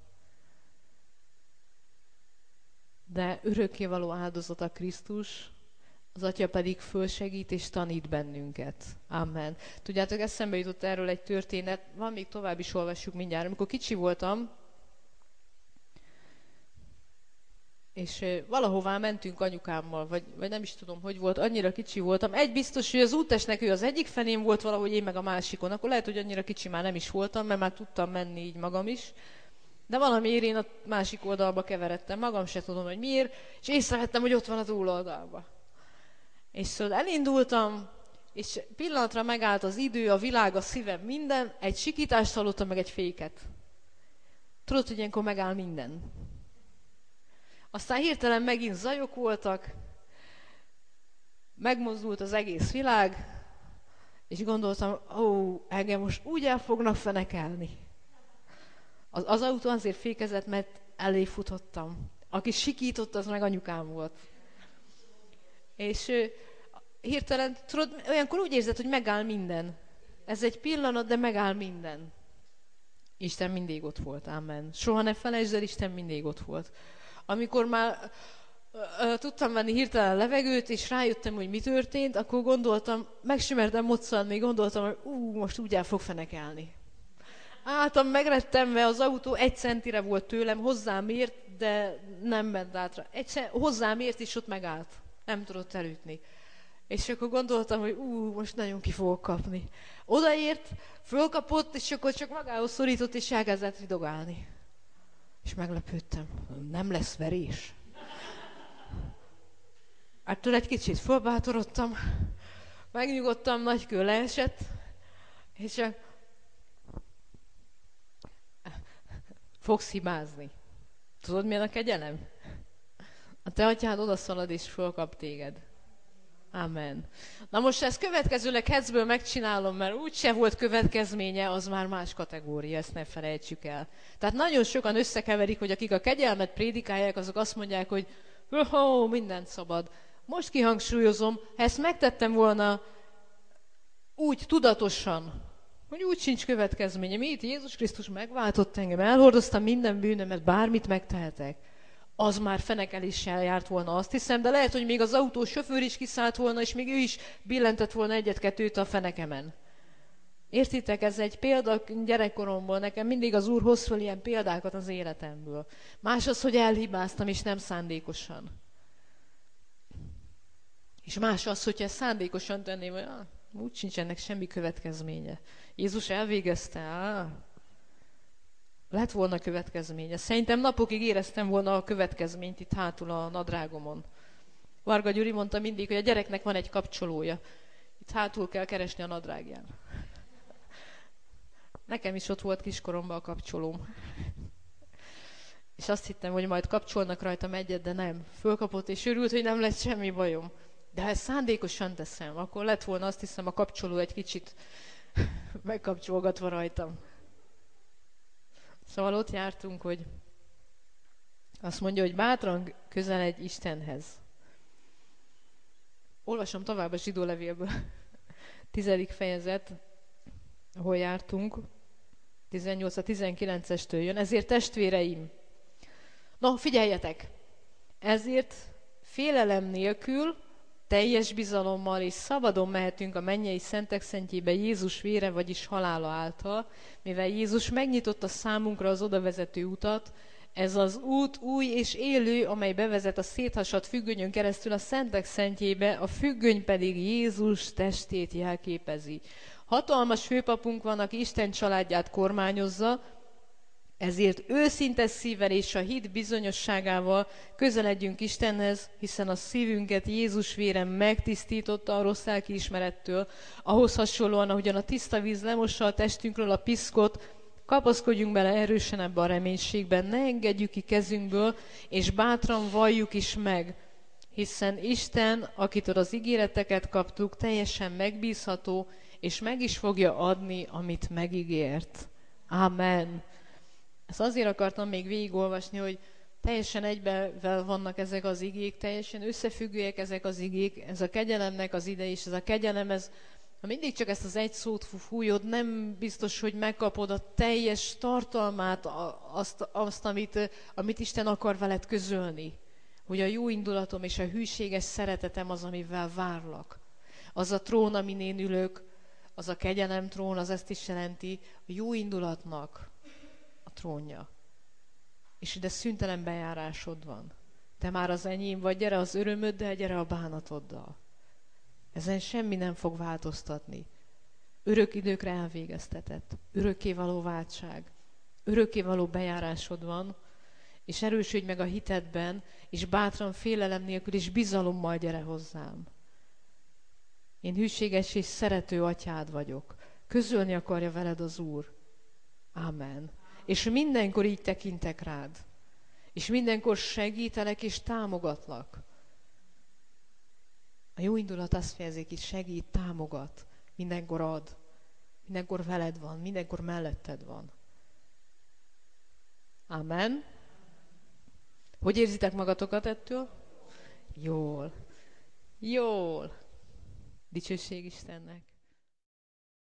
de örökkévaló áldozat a Krisztus, az Atya pedig fölsegít és tanít bennünket. Amen. Tudjátok, eszembe jutott erről egy történet, van még tovább is, olvassuk mindjárt. Amikor kicsi voltam, és valahová mentünk anyukámmal, vagy nem is tudom, hogy volt, annyira kicsi voltam. Egy biztos, hogy az úttestnek ő az egyik felén volt valahogy, én meg a másikon. Akkor lehet, hogy annyira kicsi már nem is voltam, mert már tudtam menni így magam is. De valamiért én a másik oldalba keveredtem, magam se tudom, hogy miért, és észrevettem, hogy ott van a túloldalba. És szóval elindultam, és pillanatra megállt az idő, a világ, a szívem, minden, egy sikítást hallottam, meg egy féket. Tudod, hogy ilyenkor megáll minden. Aztán hirtelen megint zajok voltak, megmozdult az egész világ, és gondoltam, engem most úgy el fognak fenekelni. Az autó azért fékezett, mert elé futottam. Aki sikított, az meg anyukám volt. És hirtelen, tudod, olyankor úgy érzed, hogy megáll minden. Ez egy pillanat, de megáll minden. Isten mindig ott volt, amen. Soha ne felejtsd el, Isten mindig ott volt. Amikor már tudtam venni hirtelen levegőt, és rájöttem, hogy mi történt, akkor gondoltam, megsimertem moccalni, gondoltam, hogy most úgy el fog fenekelni. Álltam megrettenve, az autó 1 centire volt tőlem, hozzám ért, de nem ment átra. Hozzám ért, és ott megállt. Nem tudott elütni. És akkor gondoltam, hogy most nagyon ki fogok kapni. Odaért, fölkapott, és akkor csak magához szorított, és elkezdett ridogálni. És meglepődtem, nem lesz verés. Ettől egy kicsit fölbátorodtam, megnyugodtam, nagy kő leesett, és fogsz hibázni. Tudod, milyen a kegyelem? A te atyád odaszalad és fölkap téged. Amen. Na most ezt következőleg hetzből megcsinálom, mert úgyse volt következménye, az már más kategória, ezt ne felejtsük el. Tehát nagyon sokan összekeverik, hogy akik a kegyelmet prédikálják, azok azt mondják, hogy mindent szabad. Most kihangsúlyozom, ha ezt megtettem volna úgy tudatosan, hogy úgy sincs következménye. Mi itt Jézus Krisztus megváltott engem, elhordoztam minden bűnömet, bármit megtehetek. Az már fenekeléssel járt volna, azt hiszem, de lehet, hogy még az autó sofőr is kiszállt volna, és még ő is billentett volna 1-2 a fenekemen. Értitek, ez egy példa gyerekkoromból, nekem mindig az Úr hoz fel ilyen példákat az életemből. Más az, hogy elhibáztam, és nem szándékosan. És más az, hogyha ezt szándékosan tenném, hogy úgy sincs ennek semmi következménye. Jézus elvégezte, lett volna következménye. Szerintem napokig éreztem volna a következményt itt hátul a nadrágomon. Varga Gyuri mondta mindig, hogy a gyereknek van egy kapcsolója. Itt hátul kell keresni a nadrágján. Nekem is ott volt kiskoromban a kapcsolóm. És azt hittem, hogy majd kapcsolnak rajtam egyet, de nem. Fölkapott és örült, hogy nem lett semmi bajom. De ha ezt szándékosan teszem, akkor lett volna, azt hiszem, a kapcsoló egy kicsit megkapcsolgatva rajtam. Szóval ott jártunk, hogy azt mondja, hogy bátran közeledj Istenhez. Olvasom tovább a zsidó levélből. 10. fejezet, ahol jártunk. 18-19-estől jön. Ezért testvéreim, no, figyeljetek! Ezért félelem nélkül, teljes bizalommal és szabadon mehetünk a mennyei szentek szentjébe Jézus vére, vagyis halála által, mivel Jézus megnyitotta számunkra az odavezető utat. Ez az út új és élő, amely bevezet a széthasadt függönyön keresztül a szentek szentjébe, a függöny pedig Jézus testét jelképezi. Hatalmas főpapunk van, aki Isten családját kormányozza, ezért őszinte szívvel és a hit bizonyosságával közeledjünk Istenhez, hiszen a szívünket Jézus vére megtisztította a rossz lelkiismerettől, ahhoz hasonlóan, ahogyan a tiszta víz lemossa a testünkről a piszkot, kapaszkodjunk bele erősen ebbe a reménységben, ne engedjük ki kezünkből, és bátran valljuk is meg, hiszen Isten, akitől az ígéreteket kaptuk, teljesen megbízható, és meg is fogja adni, amit megígért. Amen. Ezt azért akartam még végigolvasni, hogy teljesen egybevel vannak ezek az igék, teljesen összefüggőek ezek az igék, ez a kegyelemnek az ide, és ez a kegyelem, ez, ha mindig csak ezt az egy szót fújod, nem biztos, hogy megkapod a teljes tartalmát, azt amit Isten akar veled közölni. Hogy a jó indulatom és a hűséges szeretetem az, amivel várlak. Az a trón, amin én ülök, az a kegyelem trón, az ezt is jelenti, a jó indulatnak a trónja. És ide szüntelen bejárásod van. Te már az enyém vagy, gyere az örömöddel, gyere a bánatoddal. Ezen semmi nem fog változtatni. Örök időkre elvégeztetett, örökkévaló váltság, örökkévaló bejárásod van, és erősödj meg a hitedben, és bátran félelem nélkül, és bizalommal gyere hozzám. Én hűséges és szerető atyád vagyok. Közölni akarja veled az Úr. Amen. És mindenkor így tekintek rád. És mindenkor segítelek és támogatlak. A jó indulat azt fejezik, hogy segít, támogat. Mindenkor ad. Mindenkor veled van. Mindenkor melletted van. Amen. Hogy érzitek magatokat ettől? Jól. Jól. Dicsőség Istennek.